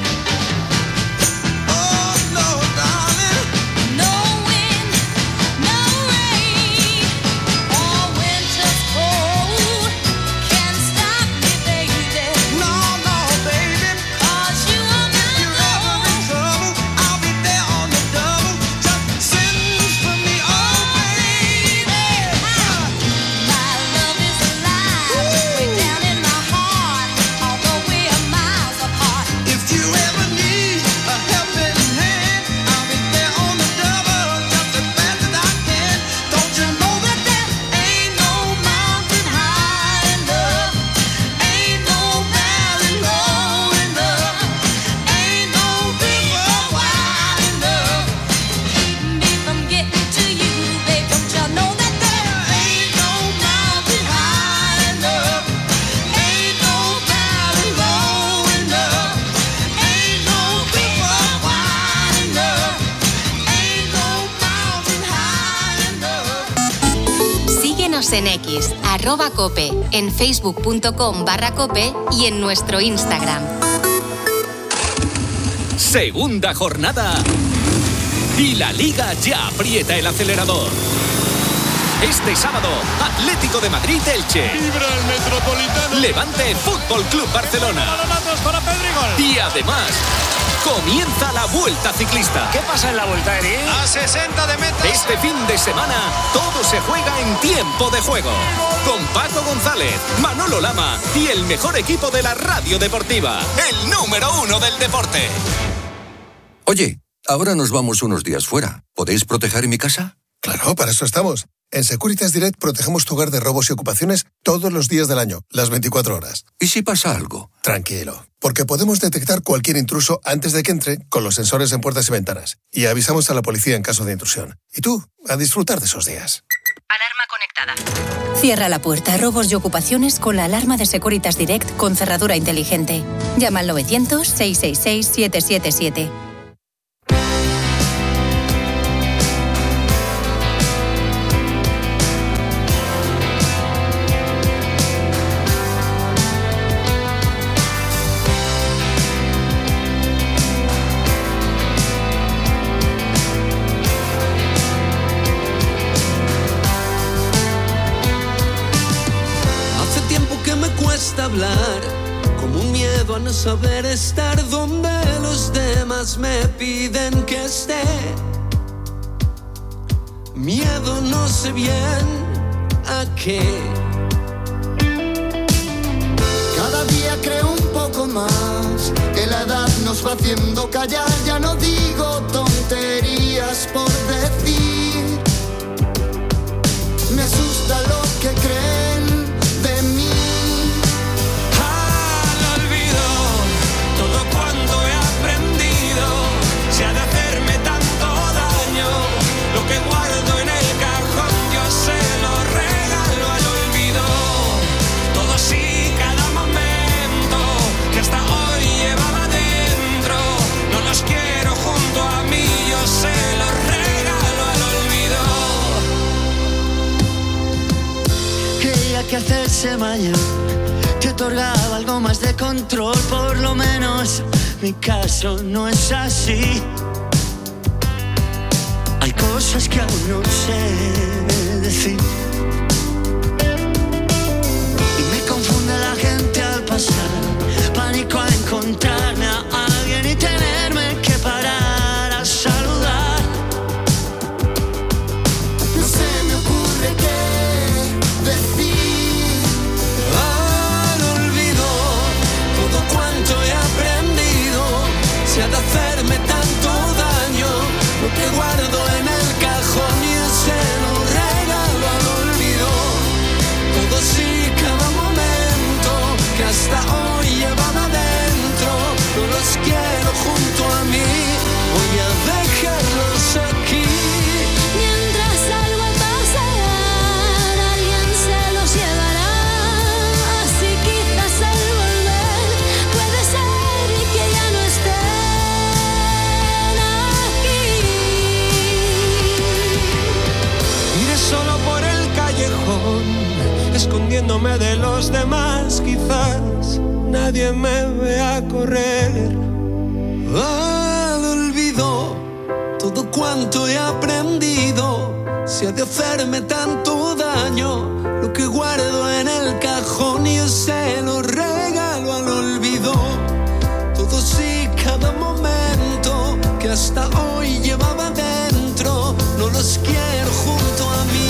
Oh, no, darling. No wind, no rain, or winter's cold can stop me, baby. No, no, baby. 'Cause you are my You're ever in trouble, I'll be there on the double. Just send for me, oh, baby. My love is alive, way down in my heart, although we are miles apart. If you ever need a helping hand, I'll be there on the double, just as fast as I can. Don't you know that there ain't no mountain high enough, ain't no valley low enough, ain't no river wide enough Keep me from getting to you, babe. Don't you know that there ain't no mountain high enough, ain't no valley low enough, ain't no river wide enough, ain't no mountain high enough. Síguenos en X, arroba cope, en facebook.com barra cope y en nuestro Instagram. Segunda jornada y la Liga ya aprieta el acelerador. Este sábado, Atlético de Madrid-Elche. Vibra el Metropolitano. Levante Fútbol Club Barcelona. Balonazos para Pedri, gol. Y además, Comienza la Vuelta Ciclista. ¿Qué pasa en la Vuelta, Eri? A sesenta de meta. Este fin de semana todo se juega en tiempo de juego. Con Paco González, Manolo Lama y el mejor equipo de la radio deportiva. El número uno del deporte. Oye, ahora nos vamos unos días fuera. ¿Podéis proteger mi casa? Claro, para eso estamos. En Securitas Direct protegemos tu hogar de robos y ocupaciones todos los días del año, las veinticuatro horas. ¿Y si pasa algo? Tranquilo, porque podemos detectar cualquier intruso antes de que entre con los sensores en puertas y ventanas. Y avisamos a la policía en caso de intrusión. Y tú, a disfrutar de esos días. Alarma conectada. Cierra la puerta a robos y ocupaciones con la alarma de Securitas Direct con cerradura inteligente. Llama al novecientos, seiscientos sesenta y seis, setecientos setenta y siete. Hablar, como un miedo a no saber estar donde los demás me piden que esté. Miedo, no sé bien a qué. Cada día creo un poco más que la edad nos va haciendo callar. Ya no digo tonterías por decir. Me asusta lo que creen de mí. Que guardo en el cajón yo se lo regalo al olvido. Todos y cada momento que hasta hoy llevaba dentro, no los quiero junto a mí, yo se los regalo al olvido. Creía que hacerse mayor te otorgaba algo más de control, por lo menos mi caso no es así. Hay cosas que aún no sé decir. Y me confunde la gente al pasar. Pánico a encontrarme a alguien y tenerme que parar a saludar. No se me ocurre qué decir. Al olvido todo cuanto he aprendido. Si ha de hacerme tanto daño, lo que guardo en el cajón y se lo regalo al olvido. Todos y cada momento que hasta hoy llevaba dentro, no los quiero junto a mí, voy a dejarlos aquí. Mientras salgo a pasear, alguien se los llevará. Así quizás al volver puede ser que ya no estén aquí. Iré solo por el callejón, escondiéndome de los demás, quizás nadie me vea correr. Al olvido todo cuanto he aprendido, si ha de hacerme tanto daño, lo que guardo en el cajón yo se lo regalo al olvido. Todos y cada momento que hasta hoy llevaba dentro, no los quiero junto a mí.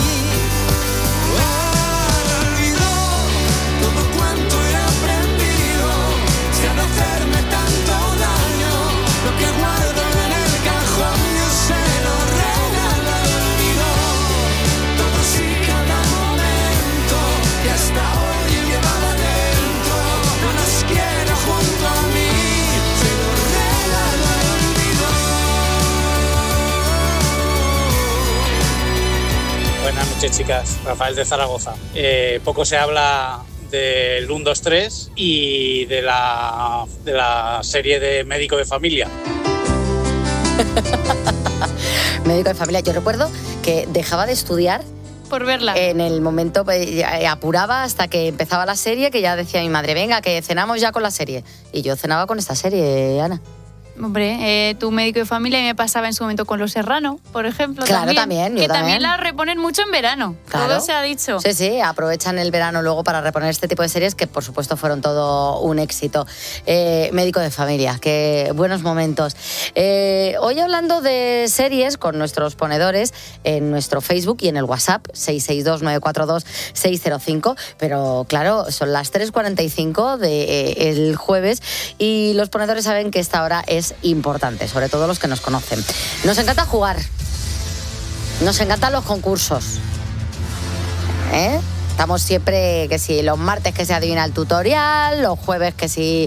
Al olvido todo cuanto he aprendido, si ha de hacerme tanto daño, lo que guardo en el cajón yo se lo regalo al olvido. Todos y cada momento que hasta hoy llevaba dentro, no los quiero junto a mí, se lo regalo al olvido. Buenas noches, chicas. Rafael de Zaragoza. Eh, poco se habla del uno, dos, tres y de la, de la serie de Médico de Familia. Médico de familia. Yo recuerdo que dejaba de estudiar por verla. En el momento eh, apuraba hasta que empezaba la serie, que ya decía mi madre, venga, que cenamos ya con la serie. Y yo cenaba con esta serie, Ana. Hombre, eh, tu médico de familia me pasaba en su momento con Los Serrano, por ejemplo. Claro, también, yo que también. también la reponen mucho en verano. Claro. Todo se ha dicho. Sí, sí, aprovechan el verano luego para reponer este tipo de series que por supuesto fueron todo un éxito. Eh, médico de familia, qué buenos momentos. Eh, hoy hablando de series con nuestros ponedores en nuestro Facebook y en el WhatsApp seis seis dos nueve cuatro dos seis cero cinco, pero claro, son las tres cuarenta y cinco del jueves y los ponedores saben que esta hora es importante, sobre todo los que nos conocen. Nos encanta jugar, nos encantan los concursos, ¿eh? Estamos siempre, que si los martes que se adivina el tutorial, los jueves que si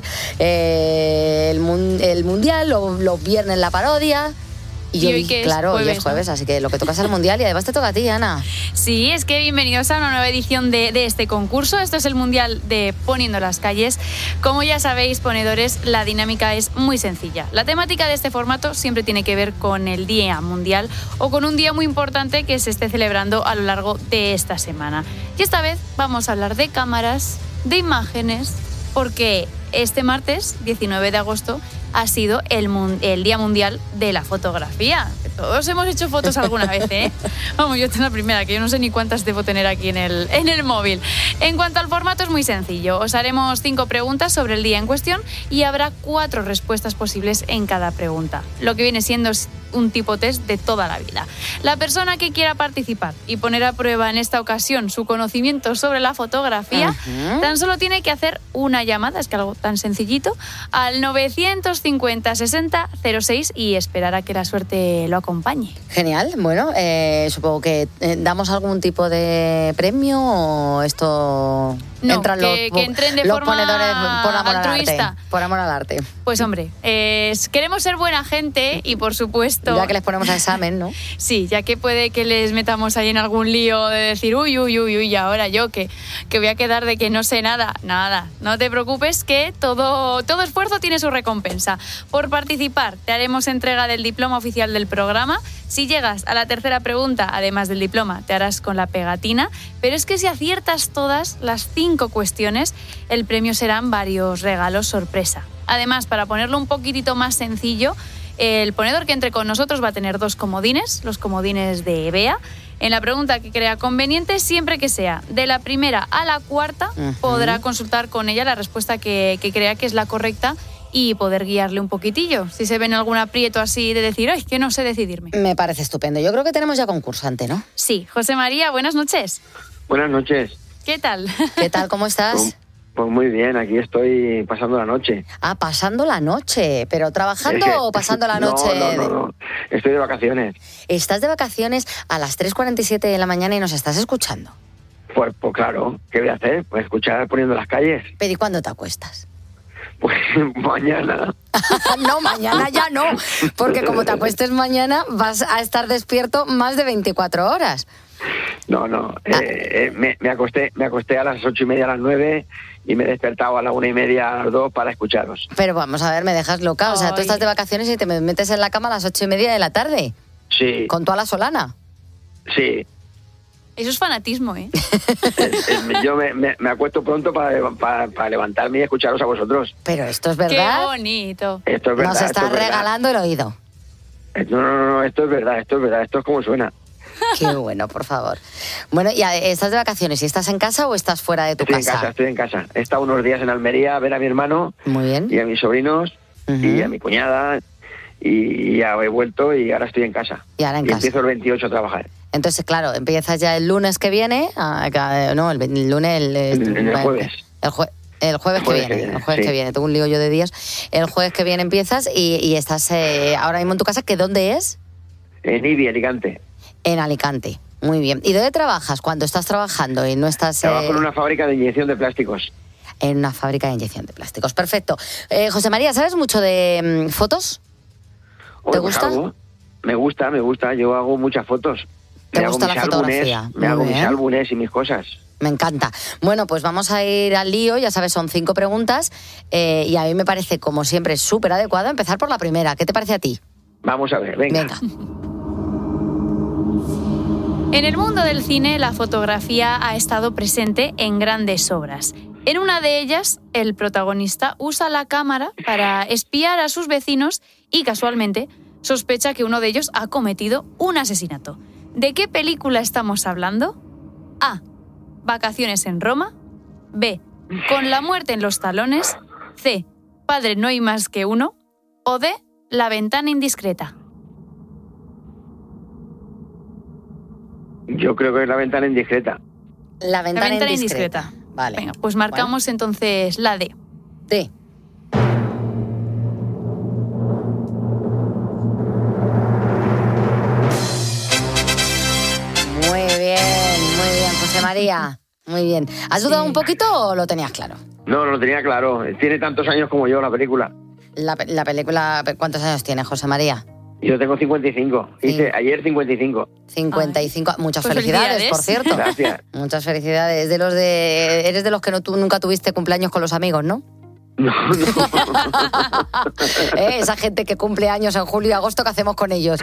eh, el, mun- el mundial, los, los viernes la parodia. Y, Y hoy, hoy que es claro, hoy jueves, es jueves, así que lo que toca es el mundial y además te toca a ti, Ana. Sí, es que bienvenidos a una nueva edición de, de este concurso. Esto es el Mundial de Poniendo las Calles. Como ya sabéis, ponedores, la dinámica es muy sencilla. La temática de este formato siempre tiene que ver con el Día Mundial o con un día muy importante que se esté celebrando a lo largo de esta semana. Y esta vez vamos a hablar de cámaras, de imágenes, porque este martes, diecinueve de agosto, ha sido el, mun- el Día Mundial de la Fotografía. Que todos hemos hecho fotos alguna vez, ¿eh? Vamos, yo tengo la primera, que yo no sé ni cuántas debo tener aquí en el, en el móvil. En cuanto al formato, es muy sencillo. Os haremos cinco preguntas sobre el día en cuestión y habrá cuatro respuestas posibles en cada pregunta. Lo que viene siendo un tipo test de toda la vida. La persona que quiera participar y poner a prueba en esta ocasión su conocimiento sobre la fotografía, Ujú. tan solo tiene que hacer una llamada, es que algo tan sencillito, al novecientos cincuenta sesenta cero seis y esperar a que la suerte lo acompañe. Genial, bueno, eh, supongo que eh, damos algún tipo de premio o esto No, entran que- los, que entren de los forma ponedores por amor al altruista. arte. Por amor al arte. Pues hombre, eh, queremos ser buena gente y por supuesto... Ya que les ponemos a examen, ¿no? Sí, ya que puede que les metamos ahí en algún lío de decir, uy, uy, uy, uy, y ahora yo que, que voy a quedar de que no sé nada. Nada, no te preocupes que todo, todo esfuerzo tiene su recompensa. Por participar, te haremos entrega del diploma oficial del programa. Si llegas a la tercera pregunta, además del diploma, te harás con la pegatina. Pero es que si aciertas todas las cinco cuestiones, el premio serán varios regalos sorpresa. Además, para ponerlo un poquitito más sencillo, el ponedor que entre con nosotros va a tener dos comodines, los comodines de Bea. En la pregunta que crea conveniente, siempre que sea de la primera a la cuarta, Ujú. podrá consultar con ella la respuesta que, que crea que es la correcta y poder guiarle un poquitillo. Si se ven algún aprieto así de decir, ¡ay, que no sé decidirme! Me parece estupendo. Yo creo que tenemos ya concursante, ¿no? Sí, José María, buenas noches. Buenas noches. ¿Qué tal? ¿Qué tal? ¿Cómo estás? Pues muy bien, aquí estoy pasando la noche. Ah, pasando la noche. ¿Pero trabajando Es que- o pasando la No, noche? No, no, no, estoy de vacaciones. Estás de vacaciones a las tres cuarenta y siete de la mañana y nos estás escuchando. Pues, pues claro, ¿qué voy a hacer? Pues escuchar Poniendo las Calles. ¿Pero y cuándo te acuestas? Pues mañana. No, mañana ya no, porque como te acuestes mañana vas a estar despierto más de veinticuatro horas. No, no, eh, eh, me, me acosté me acosté a las ocho y media, a las nueve y me he despertado a la una y media, a las dos para escucharos. Pero vamos a ver, me dejas loca. O sea, tú Ay. estás de vacaciones y te metes en la cama a las ocho y media de la tarde. Sí, Con toda la solana. sí. Eso es fanatismo, ¿eh? Eh, Yo me, me, me acuesto pronto para, para, para levantarme y escucharos a vosotros. Pero esto es ¡Qué verdad. bonito! Esto es verdad. Nos esto estás es verdad. regalando el oído. Eh, No, no, no, no, esto es verdad, esto es verdad, esto es como suena. Qué bueno, por favor. Bueno, ¿y a- estás de vacaciones? ¿Y estás en casa o estás fuera de tu Estoy casa? en casa, estoy en casa. He estado unos días en Almería a ver a mi hermano Muy bien. y a mis sobrinos y a mi cuñada y ya he vuelto y ahora estoy en casa. Y ahora en y casa. empiezo el veintiocho a trabajar. Entonces, claro, empiezas ya el lunes que viene. ah, ca- no, el, ve- el lunes. El, El- el jueves. El, jue- el jueves, El jueves que que viene. viene, El jueves sí. que viene. Tengo un lío yo de días. El jueves que viene empiezas y, y estás eh, ahora mismo en tu casa. ¿Que dónde es? En Ibi, Alicante. En Alicante. Muy bien. ¿Y dónde trabajas cuando estás trabajando y no estás eh, Trabajo en una fábrica de inyección de plásticos. en una fábrica de inyección de plásticos? Perfecto. Eh, José María, ¿sabes mucho de mm, fotos? Oye, pues gusta? algo. Me gusta, me gusta. Yo hago muchas fotos. ¿Te Me gusta hago la mis fotografía? álbumes, Muy me hago mis bien. álbumes y mis cosas. Me encanta. Bueno, pues vamos a ir al lío. Ya sabes, son cinco preguntas. eh, y a mí me parece, como siempre, súper adecuado empezar por la primera. ¿Qué te parece a ti? Vamos a ver, venga. Venga. En el mundo del cine, la fotografía ha estado presente en grandes obras. En una de ellas, el protagonista usa la cámara para espiar a sus vecinos y, casualmente, sospecha que uno de ellos ha cometido un asesinato. ¿De qué película estamos hablando? A. Vacaciones en Roma. B. Con la muerte en los talones. C. Padre no hay más que uno. O D. La ventana indiscreta. Yo creo que es La ventana indiscreta. La ventana, La ventana indiscreta. indiscreta. Vale. Venga, pues marcamos entonces la D. D. Muy bien, muy bien, José María. Muy bien. ¿Has dudado un poquito o lo tenías claro? No, no lo tenía claro. Tiene tantos años como yo la película. La, pe- la película, ¿cuántos años tiene José María? Yo tengo cincuenta y cinco. Hice ayer cincuenta y cinco. cincuenta y cinco. Muchas Pues felicidades, felicidades. por cierto. Gracias. Muchas felicidades. De los de, eres de los que no, tú nunca tuviste cumpleaños con los amigos, ¿no? No, no. ¿Eh? Esa gente que cumple años en julio y agosto, ¿qué hacemos con ellos?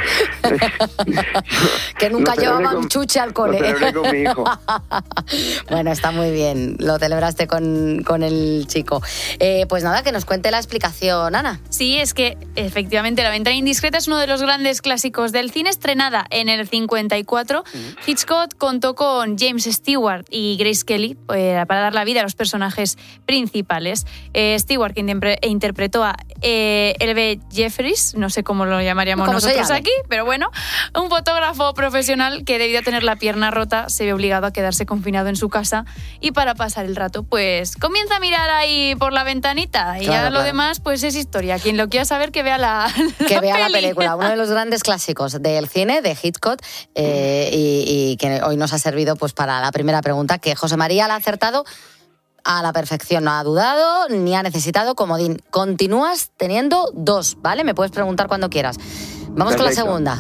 Que nunca Lo celebré llevaban con- chuche al lo cole. celebré con mi hijo. Bueno, está muy bien. Lo celebraste con, con el chico. Eh, pues nada, que nos cuente la explicación, Ana. Sí, es que efectivamente La ventana indiscreta es uno de los grandes clásicos del cine. Estrenada en el cincuenta y cuatro, Hitchcock contó con James Stewart y Grace Kelly eh, para dar la vida a los personajes principales. Eh, Stewart, que interpre- interpretó a eh, L B Jeffries, no sé cómo lo llamaríamos ¿Cómo se nosotros llame? aquí, pero bueno, un fotógrafo profesional que debido a tener la pierna rota se ve obligado a quedarse confinado en su casa y para pasar el rato pues comienza a mirar ahí por la ventanita y Claro, ya lo claro. demás pues es historia. Quien lo quiera saber que vea la, Que vea la peli. película, uno de los grandes clásicos del cine, de Hitchcock, eh, y, y que hoy nos ha servido pues para la primera pregunta, que José María la ha acertado a la perfección, no ha dudado ni ha necesitado comodín. Continúas teniendo dos, ¿vale? Me puedes preguntar cuando quieras. Vamos con la Perfecto. segunda.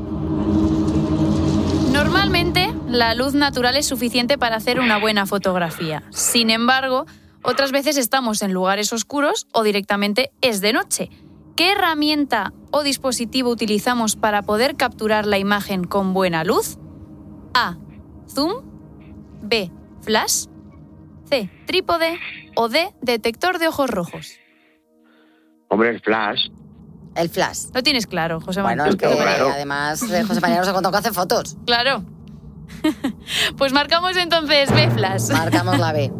Normalmente, la luz natural es suficiente para hacer una buena fotografía. Sin embargo, otras veces estamos en lugares oscuros o directamente es de noche. ¿Qué herramienta o dispositivo utilizamos para poder capturar la imagen con buena luz? A. Zoom. B. Flash. C. Trípode. O D. Detector de ojos rojos. Hombre, el flash. El flash. Lo tienes claro, José Bueno, Manuel. es que Claro. además eh, José María nos ha contado que hace fotos. Claro. Pues marcamos entonces B. Flash. Marcamos la B.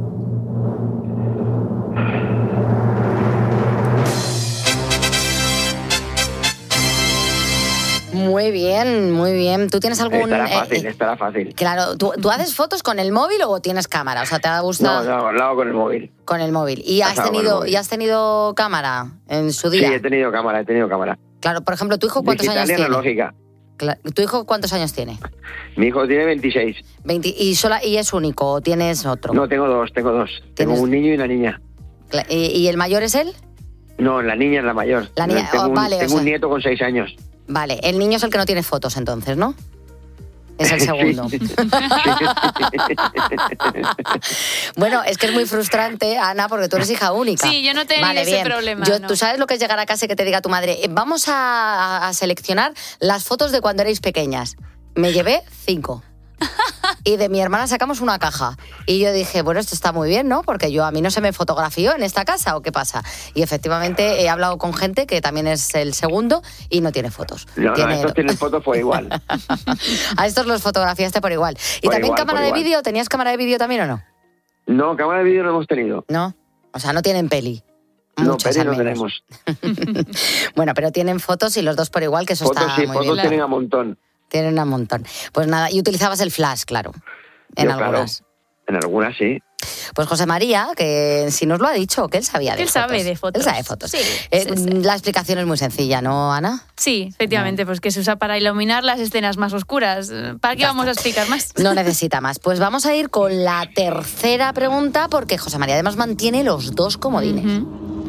Muy bien, muy bien. ¿Tú tienes algún...? Estará eh, fácil, eh, estará fácil. claro, ¿tú, ¿tú haces fotos con el móvil o tienes cámara? O sea, ¿te No, gusta no, lo hago con el móvil. con el móvil? ¿Y has, Ajá, con el tenido, móvil. ¿Y has tenido cámara en su Sí, día? he tenido cámara, he tenido cámara. Claro, por ejemplo, ¿tu hijo cuántos Digital años y tiene? analógica. Cla- ¿Tu hijo cuántos años tiene? Mi hijo tiene veintiséis. veinte, ¿Y, sola, ¿Y es único o tienes otro? No, tengo dos, tengo dos. Tengo ¿Tienes? un niño y una niña. Cla- ¿Y, y el mayor es él? No, la niña es la mayor. La niña- Tengo, oh, un, vale, o tengo sea- un nieto con seis años. Vale, el niño es el que no tiene fotos entonces, ¿no? Es el segundo. Sí. Bueno, es que es muy frustrante, Ana, porque tú eres hija única. Sí, yo no tengo Vale, ese bien. problema, Yo- no. Tú sabes lo que es llegar a casa y que te diga tu madre, "Eh, vamos a, a seleccionar las fotos de cuando erais pequeñas. Me llevé cinco. Y de mi hermana sacamos una caja. Y yo dije, bueno, esto está muy bien, ¿no? Porque yo a mí no se me fotografió en esta casa, ¿o qué pasa? Y efectivamente he hablado con gente que también es el segundo y no tiene fotos. No, no, Tiene- estos tienen fotos por igual. A estos los fotografiaste por igual. ¿Y Por también igual, cámara por de igual. vídeo? ¿Tenías cámara de vídeo también o no? No, cámara de vídeo no hemos tenido. No. O sea, no tienen peli. No, Muchos, peli al no menos. tenemos. Bueno, pero tienen fotos y los dos por igual, que eso Fotos está sí, muy fotos bien. tienen a montón. Tienen un montón. Pues nada, y utilizabas el flash, claro. En Yo, claro, algunas. en algunas sí. Pues José María, que si nos lo ha dicho, que él sabía de Él fotos. sabe de fotos. Él sabe de fotos. Sí, Eh, sí, sí. La explicación es muy sencilla, ¿no, Ana? Sí, efectivamente, pues que se usa para iluminar las escenas más oscuras. ¿Para qué vamos a explicar más? No necesita más. Pues vamos a ir con la tercera pregunta, porque José María además mantiene los dos comodines.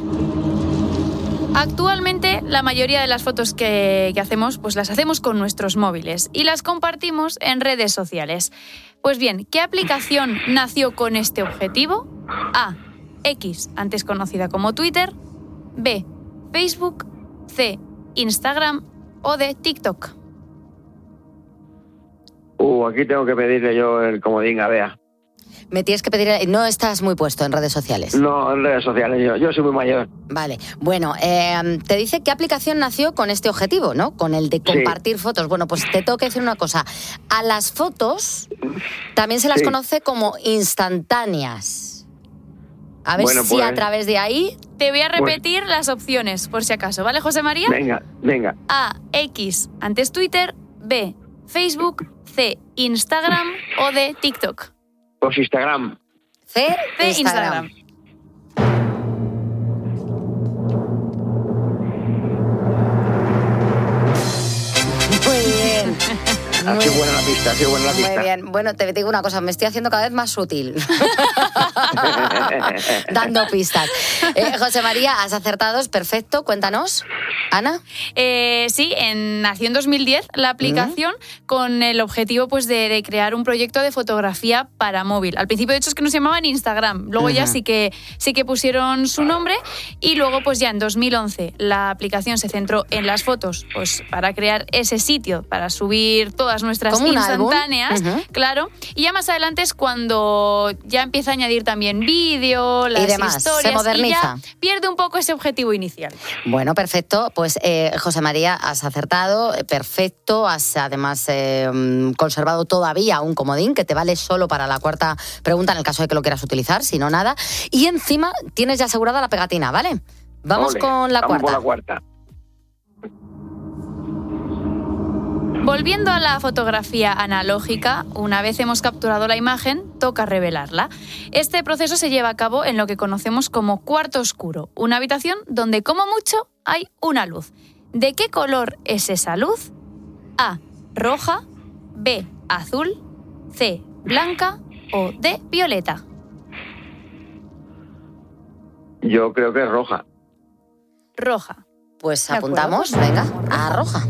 Actualmente, la mayoría de las fotos que, que hacemos, pues las hacemos con nuestros móviles y las compartimos en redes sociales. Pues bien, ¿qué aplicación nació con este objetivo? A. X, antes conocida como Twitter. B. Facebook. C. Instagram. O D. TikTok. Uh, aquí tengo que pedirle yo el comodín a Bea. Me tienes que pedir... No estás muy puesto en redes sociales. No, en redes sociales, yo, yo soy muy mayor. Vale, bueno, eh, te dice qué aplicación nació con este objetivo, ¿no? Con el de compartir sí. fotos. Bueno, pues te tengo que decir una cosa. A las fotos también se las sí. conoce como instantáneas. A ver bueno, si pues, a través de ahí... Te voy a repetir pues, las opciones, por si acaso, ¿vale, José María? Venga, venga. A, X, antes Twitter. B, Facebook. C, Instagram. O D, TikTok. Pues Instagram. C, C Instagram. Instagram. Muy bien. Ha sido buena la pista, ha sido buena la pista. Muy bien. Bueno, te digo una cosa, me estoy haciendo cada vez más sutil. Dando pistas. Eh, José María, has acertado, es perfecto. Cuéntanos. Ana. Eh, sí, en, nació en dos mil diez la aplicación ¿Mm? con el objetivo pues, de, de crear un proyecto de fotografía para móvil. Al principio, de hecho, es que no se llamaban Instagram. Luego uh-huh. ya sí que, sí que pusieron su nombre. Y luego, pues ya en dos mil once, la aplicación se centró en las fotos pues, para crear ese sitio, para subir todas nuestras instantáneas. Uh-huh. Claro. Y ya más adelante es cuando ya empieza a añadir también vídeo, las y demás. historias. Se moderniza. Y ya pierde un poco ese objetivo inicial. Bueno, perfecto. Pues eh, José María, has acertado, perfecto, has además eh, conservado todavía un comodín que te vale solo para la cuarta pregunta en el caso de que lo quieras utilizar, si no nada. Y encima tienes ya asegurada la pegatina, ¿vale? Vamos Ole, con la vamos cuarta. Con la cuarta. Volviendo a la fotografía analógica, una vez hemos capturado la imagen, toca revelarla. Este proceso se lleva a cabo en lo que conocemos como cuarto oscuro, una habitación donde como mucho hay una luz. ¿De qué color es esa luz? A, roja. B, azul. C, blanca. O D, violeta. Yo creo que es roja. Roja. Pues apuntamos, venga, a roja.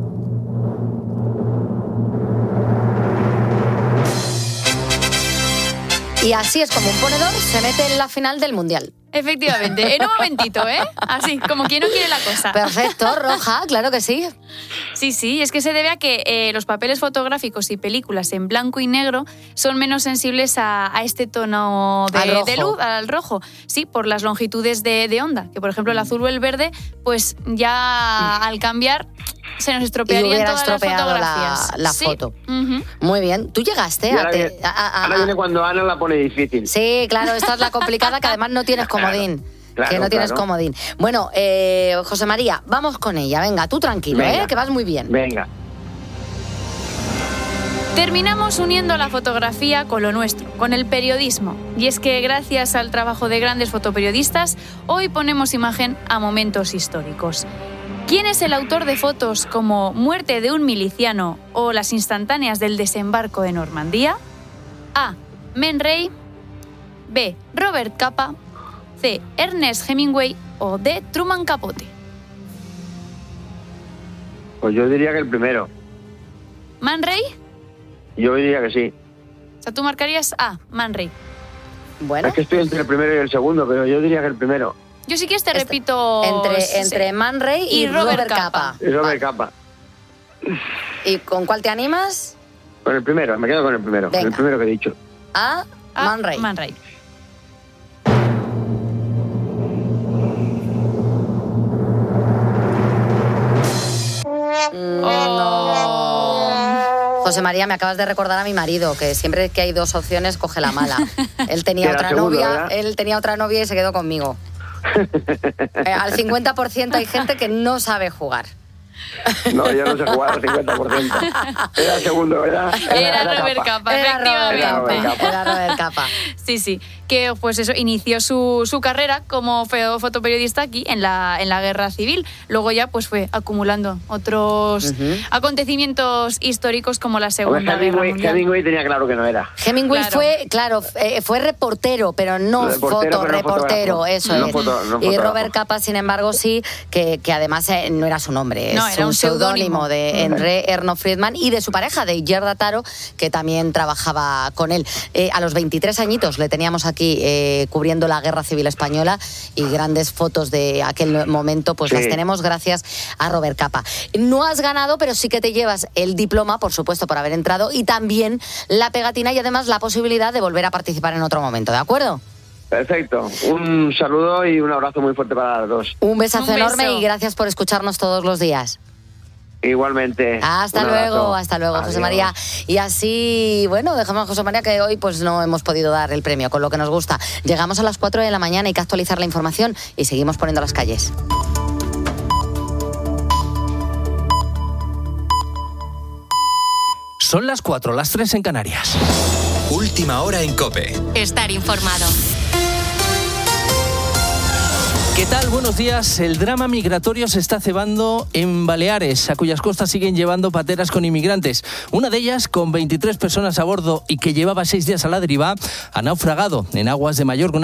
Y así es como un ponedor se mete en la final del Mundial. Efectivamente, en un momentito, ¿eh? Así, como quien no quiere la cosa. Perfecto, roja, claro que sí. Sí, sí, es que se debe a que eh, los papeles fotográficos y películas en blanco y negro son menos sensibles a, a este tono de, de luz, al rojo. Sí, por las longitudes de, de onda, que por ejemplo el azul o el verde, pues ya al cambiar se nos estropearían todas las fotografías. La, la sí. foto. Uh-huh. Muy bien. ¿Tú llegaste ahora a, viene, te, a, a, ahora viene cuando Ana la pone difícil. Sí, claro, esta es la complicada que además no tienes comodín. Claro, claro, que no tienes claro. comodín. Bueno, eh, José María, vamos con ella. Venga, tú tranquilo, Venga. ¿eh? Que vas muy bien. Venga. Terminamos uniendo la fotografía con lo nuestro, con el periodismo. Y es que gracias al trabajo de grandes fotoperiodistas, hoy ponemos imagen a momentos históricos. ¿Quién es el autor de fotos como Muerte de un miliciano o las instantáneas del desembarco de Normandía? A, Man Ray. B, Robert Capa. C, Ernest Hemingway. O D, Truman Capote. Pues yo diría que el primero. ¿Man Ray? Yo diría que sí. O sea, tú marcarías A, Man Ray. Bueno. Es que estoy entre el primero y el segundo, pero yo diría que el primero. Yo sí que te repito... Entre, entre Man Ray y, y Robert, Robert Capa. Capa. Y Robert Capa. ¿Y con cuál te animas? Con el primero, me quedo con el primero. Venga. El primero que he dicho. A, A Man Ray. Man Ray. No. José María, me acabas de recordar a mi marido, que siempre que hay dos opciones coge la mala. Él tenía otra seguro, novia, ¿verdad? él tenía otra novia y se quedó conmigo. Eh, al cincuenta por ciento hay gente que no sabe jugar. No, yo no sé jugar al cincuenta por ciento. Era el segundo, ¿verdad? Era, era Robert Capa, era efectivamente. Robert Capa. Era Robert Capa. Sí, sí. Que pues eso, inició su, su carrera como fotoperiodista aquí en la, en la Guerra Civil. Luego ya pues fue acumulando otros uh-huh. acontecimientos históricos como la Segunda Hombre, Guerra Mundial. Hemingway tenía claro que no era. Hemingway Claro. fue, claro, eh, fue reportero, pero no Reportero, foto, pero no reportero, fotógrafo. eso No es. foto- no y fotógrafo. Robert Capa, sin embargo, sí, que, que además eh, no era su nombre, No, es era un seudónimo seudónimo. de Henry Ernest Friedman y de su pareja, de Gerda Taro, que también trabajaba con él. Eh, a los veintitrés añitos le teníamos aquí aquí eh, cubriendo la Guerra Civil Española y grandes fotos de aquel momento, pues Sí. las tenemos gracias a Robert Capa. No has ganado, pero sí que te llevas el diploma, por supuesto, por haber entrado, y también la pegatina y además la posibilidad de volver a participar en otro momento, ¿de acuerdo? Perfecto. Un saludo y un abrazo muy fuerte para las dos. Un besazo Un beso. enorme y gracias por escucharnos todos los días. Igualmente. Hasta Un luego, abrazo. hasta luego, José Adiós. María. Y así, bueno, dejamos a José María, que hoy pues no hemos podido dar el premio, con lo que nos gusta. Llegamos a las cuatro de la mañana, hay que actualizar la información y seguimos poniendo las calles. Son las cuatro, las tres en Canarias. Última hora en COPE. Estar informado. ¿Qué tal? Buenos días. El drama migratorio se está cebando en Baleares, a cuyas costas siguen llevando pateras con inmigrantes. Una de ellas, con veintitrés personas a bordo y que llevaba seis días a la deriva, ha naufragado en aguas de Mallorca. Una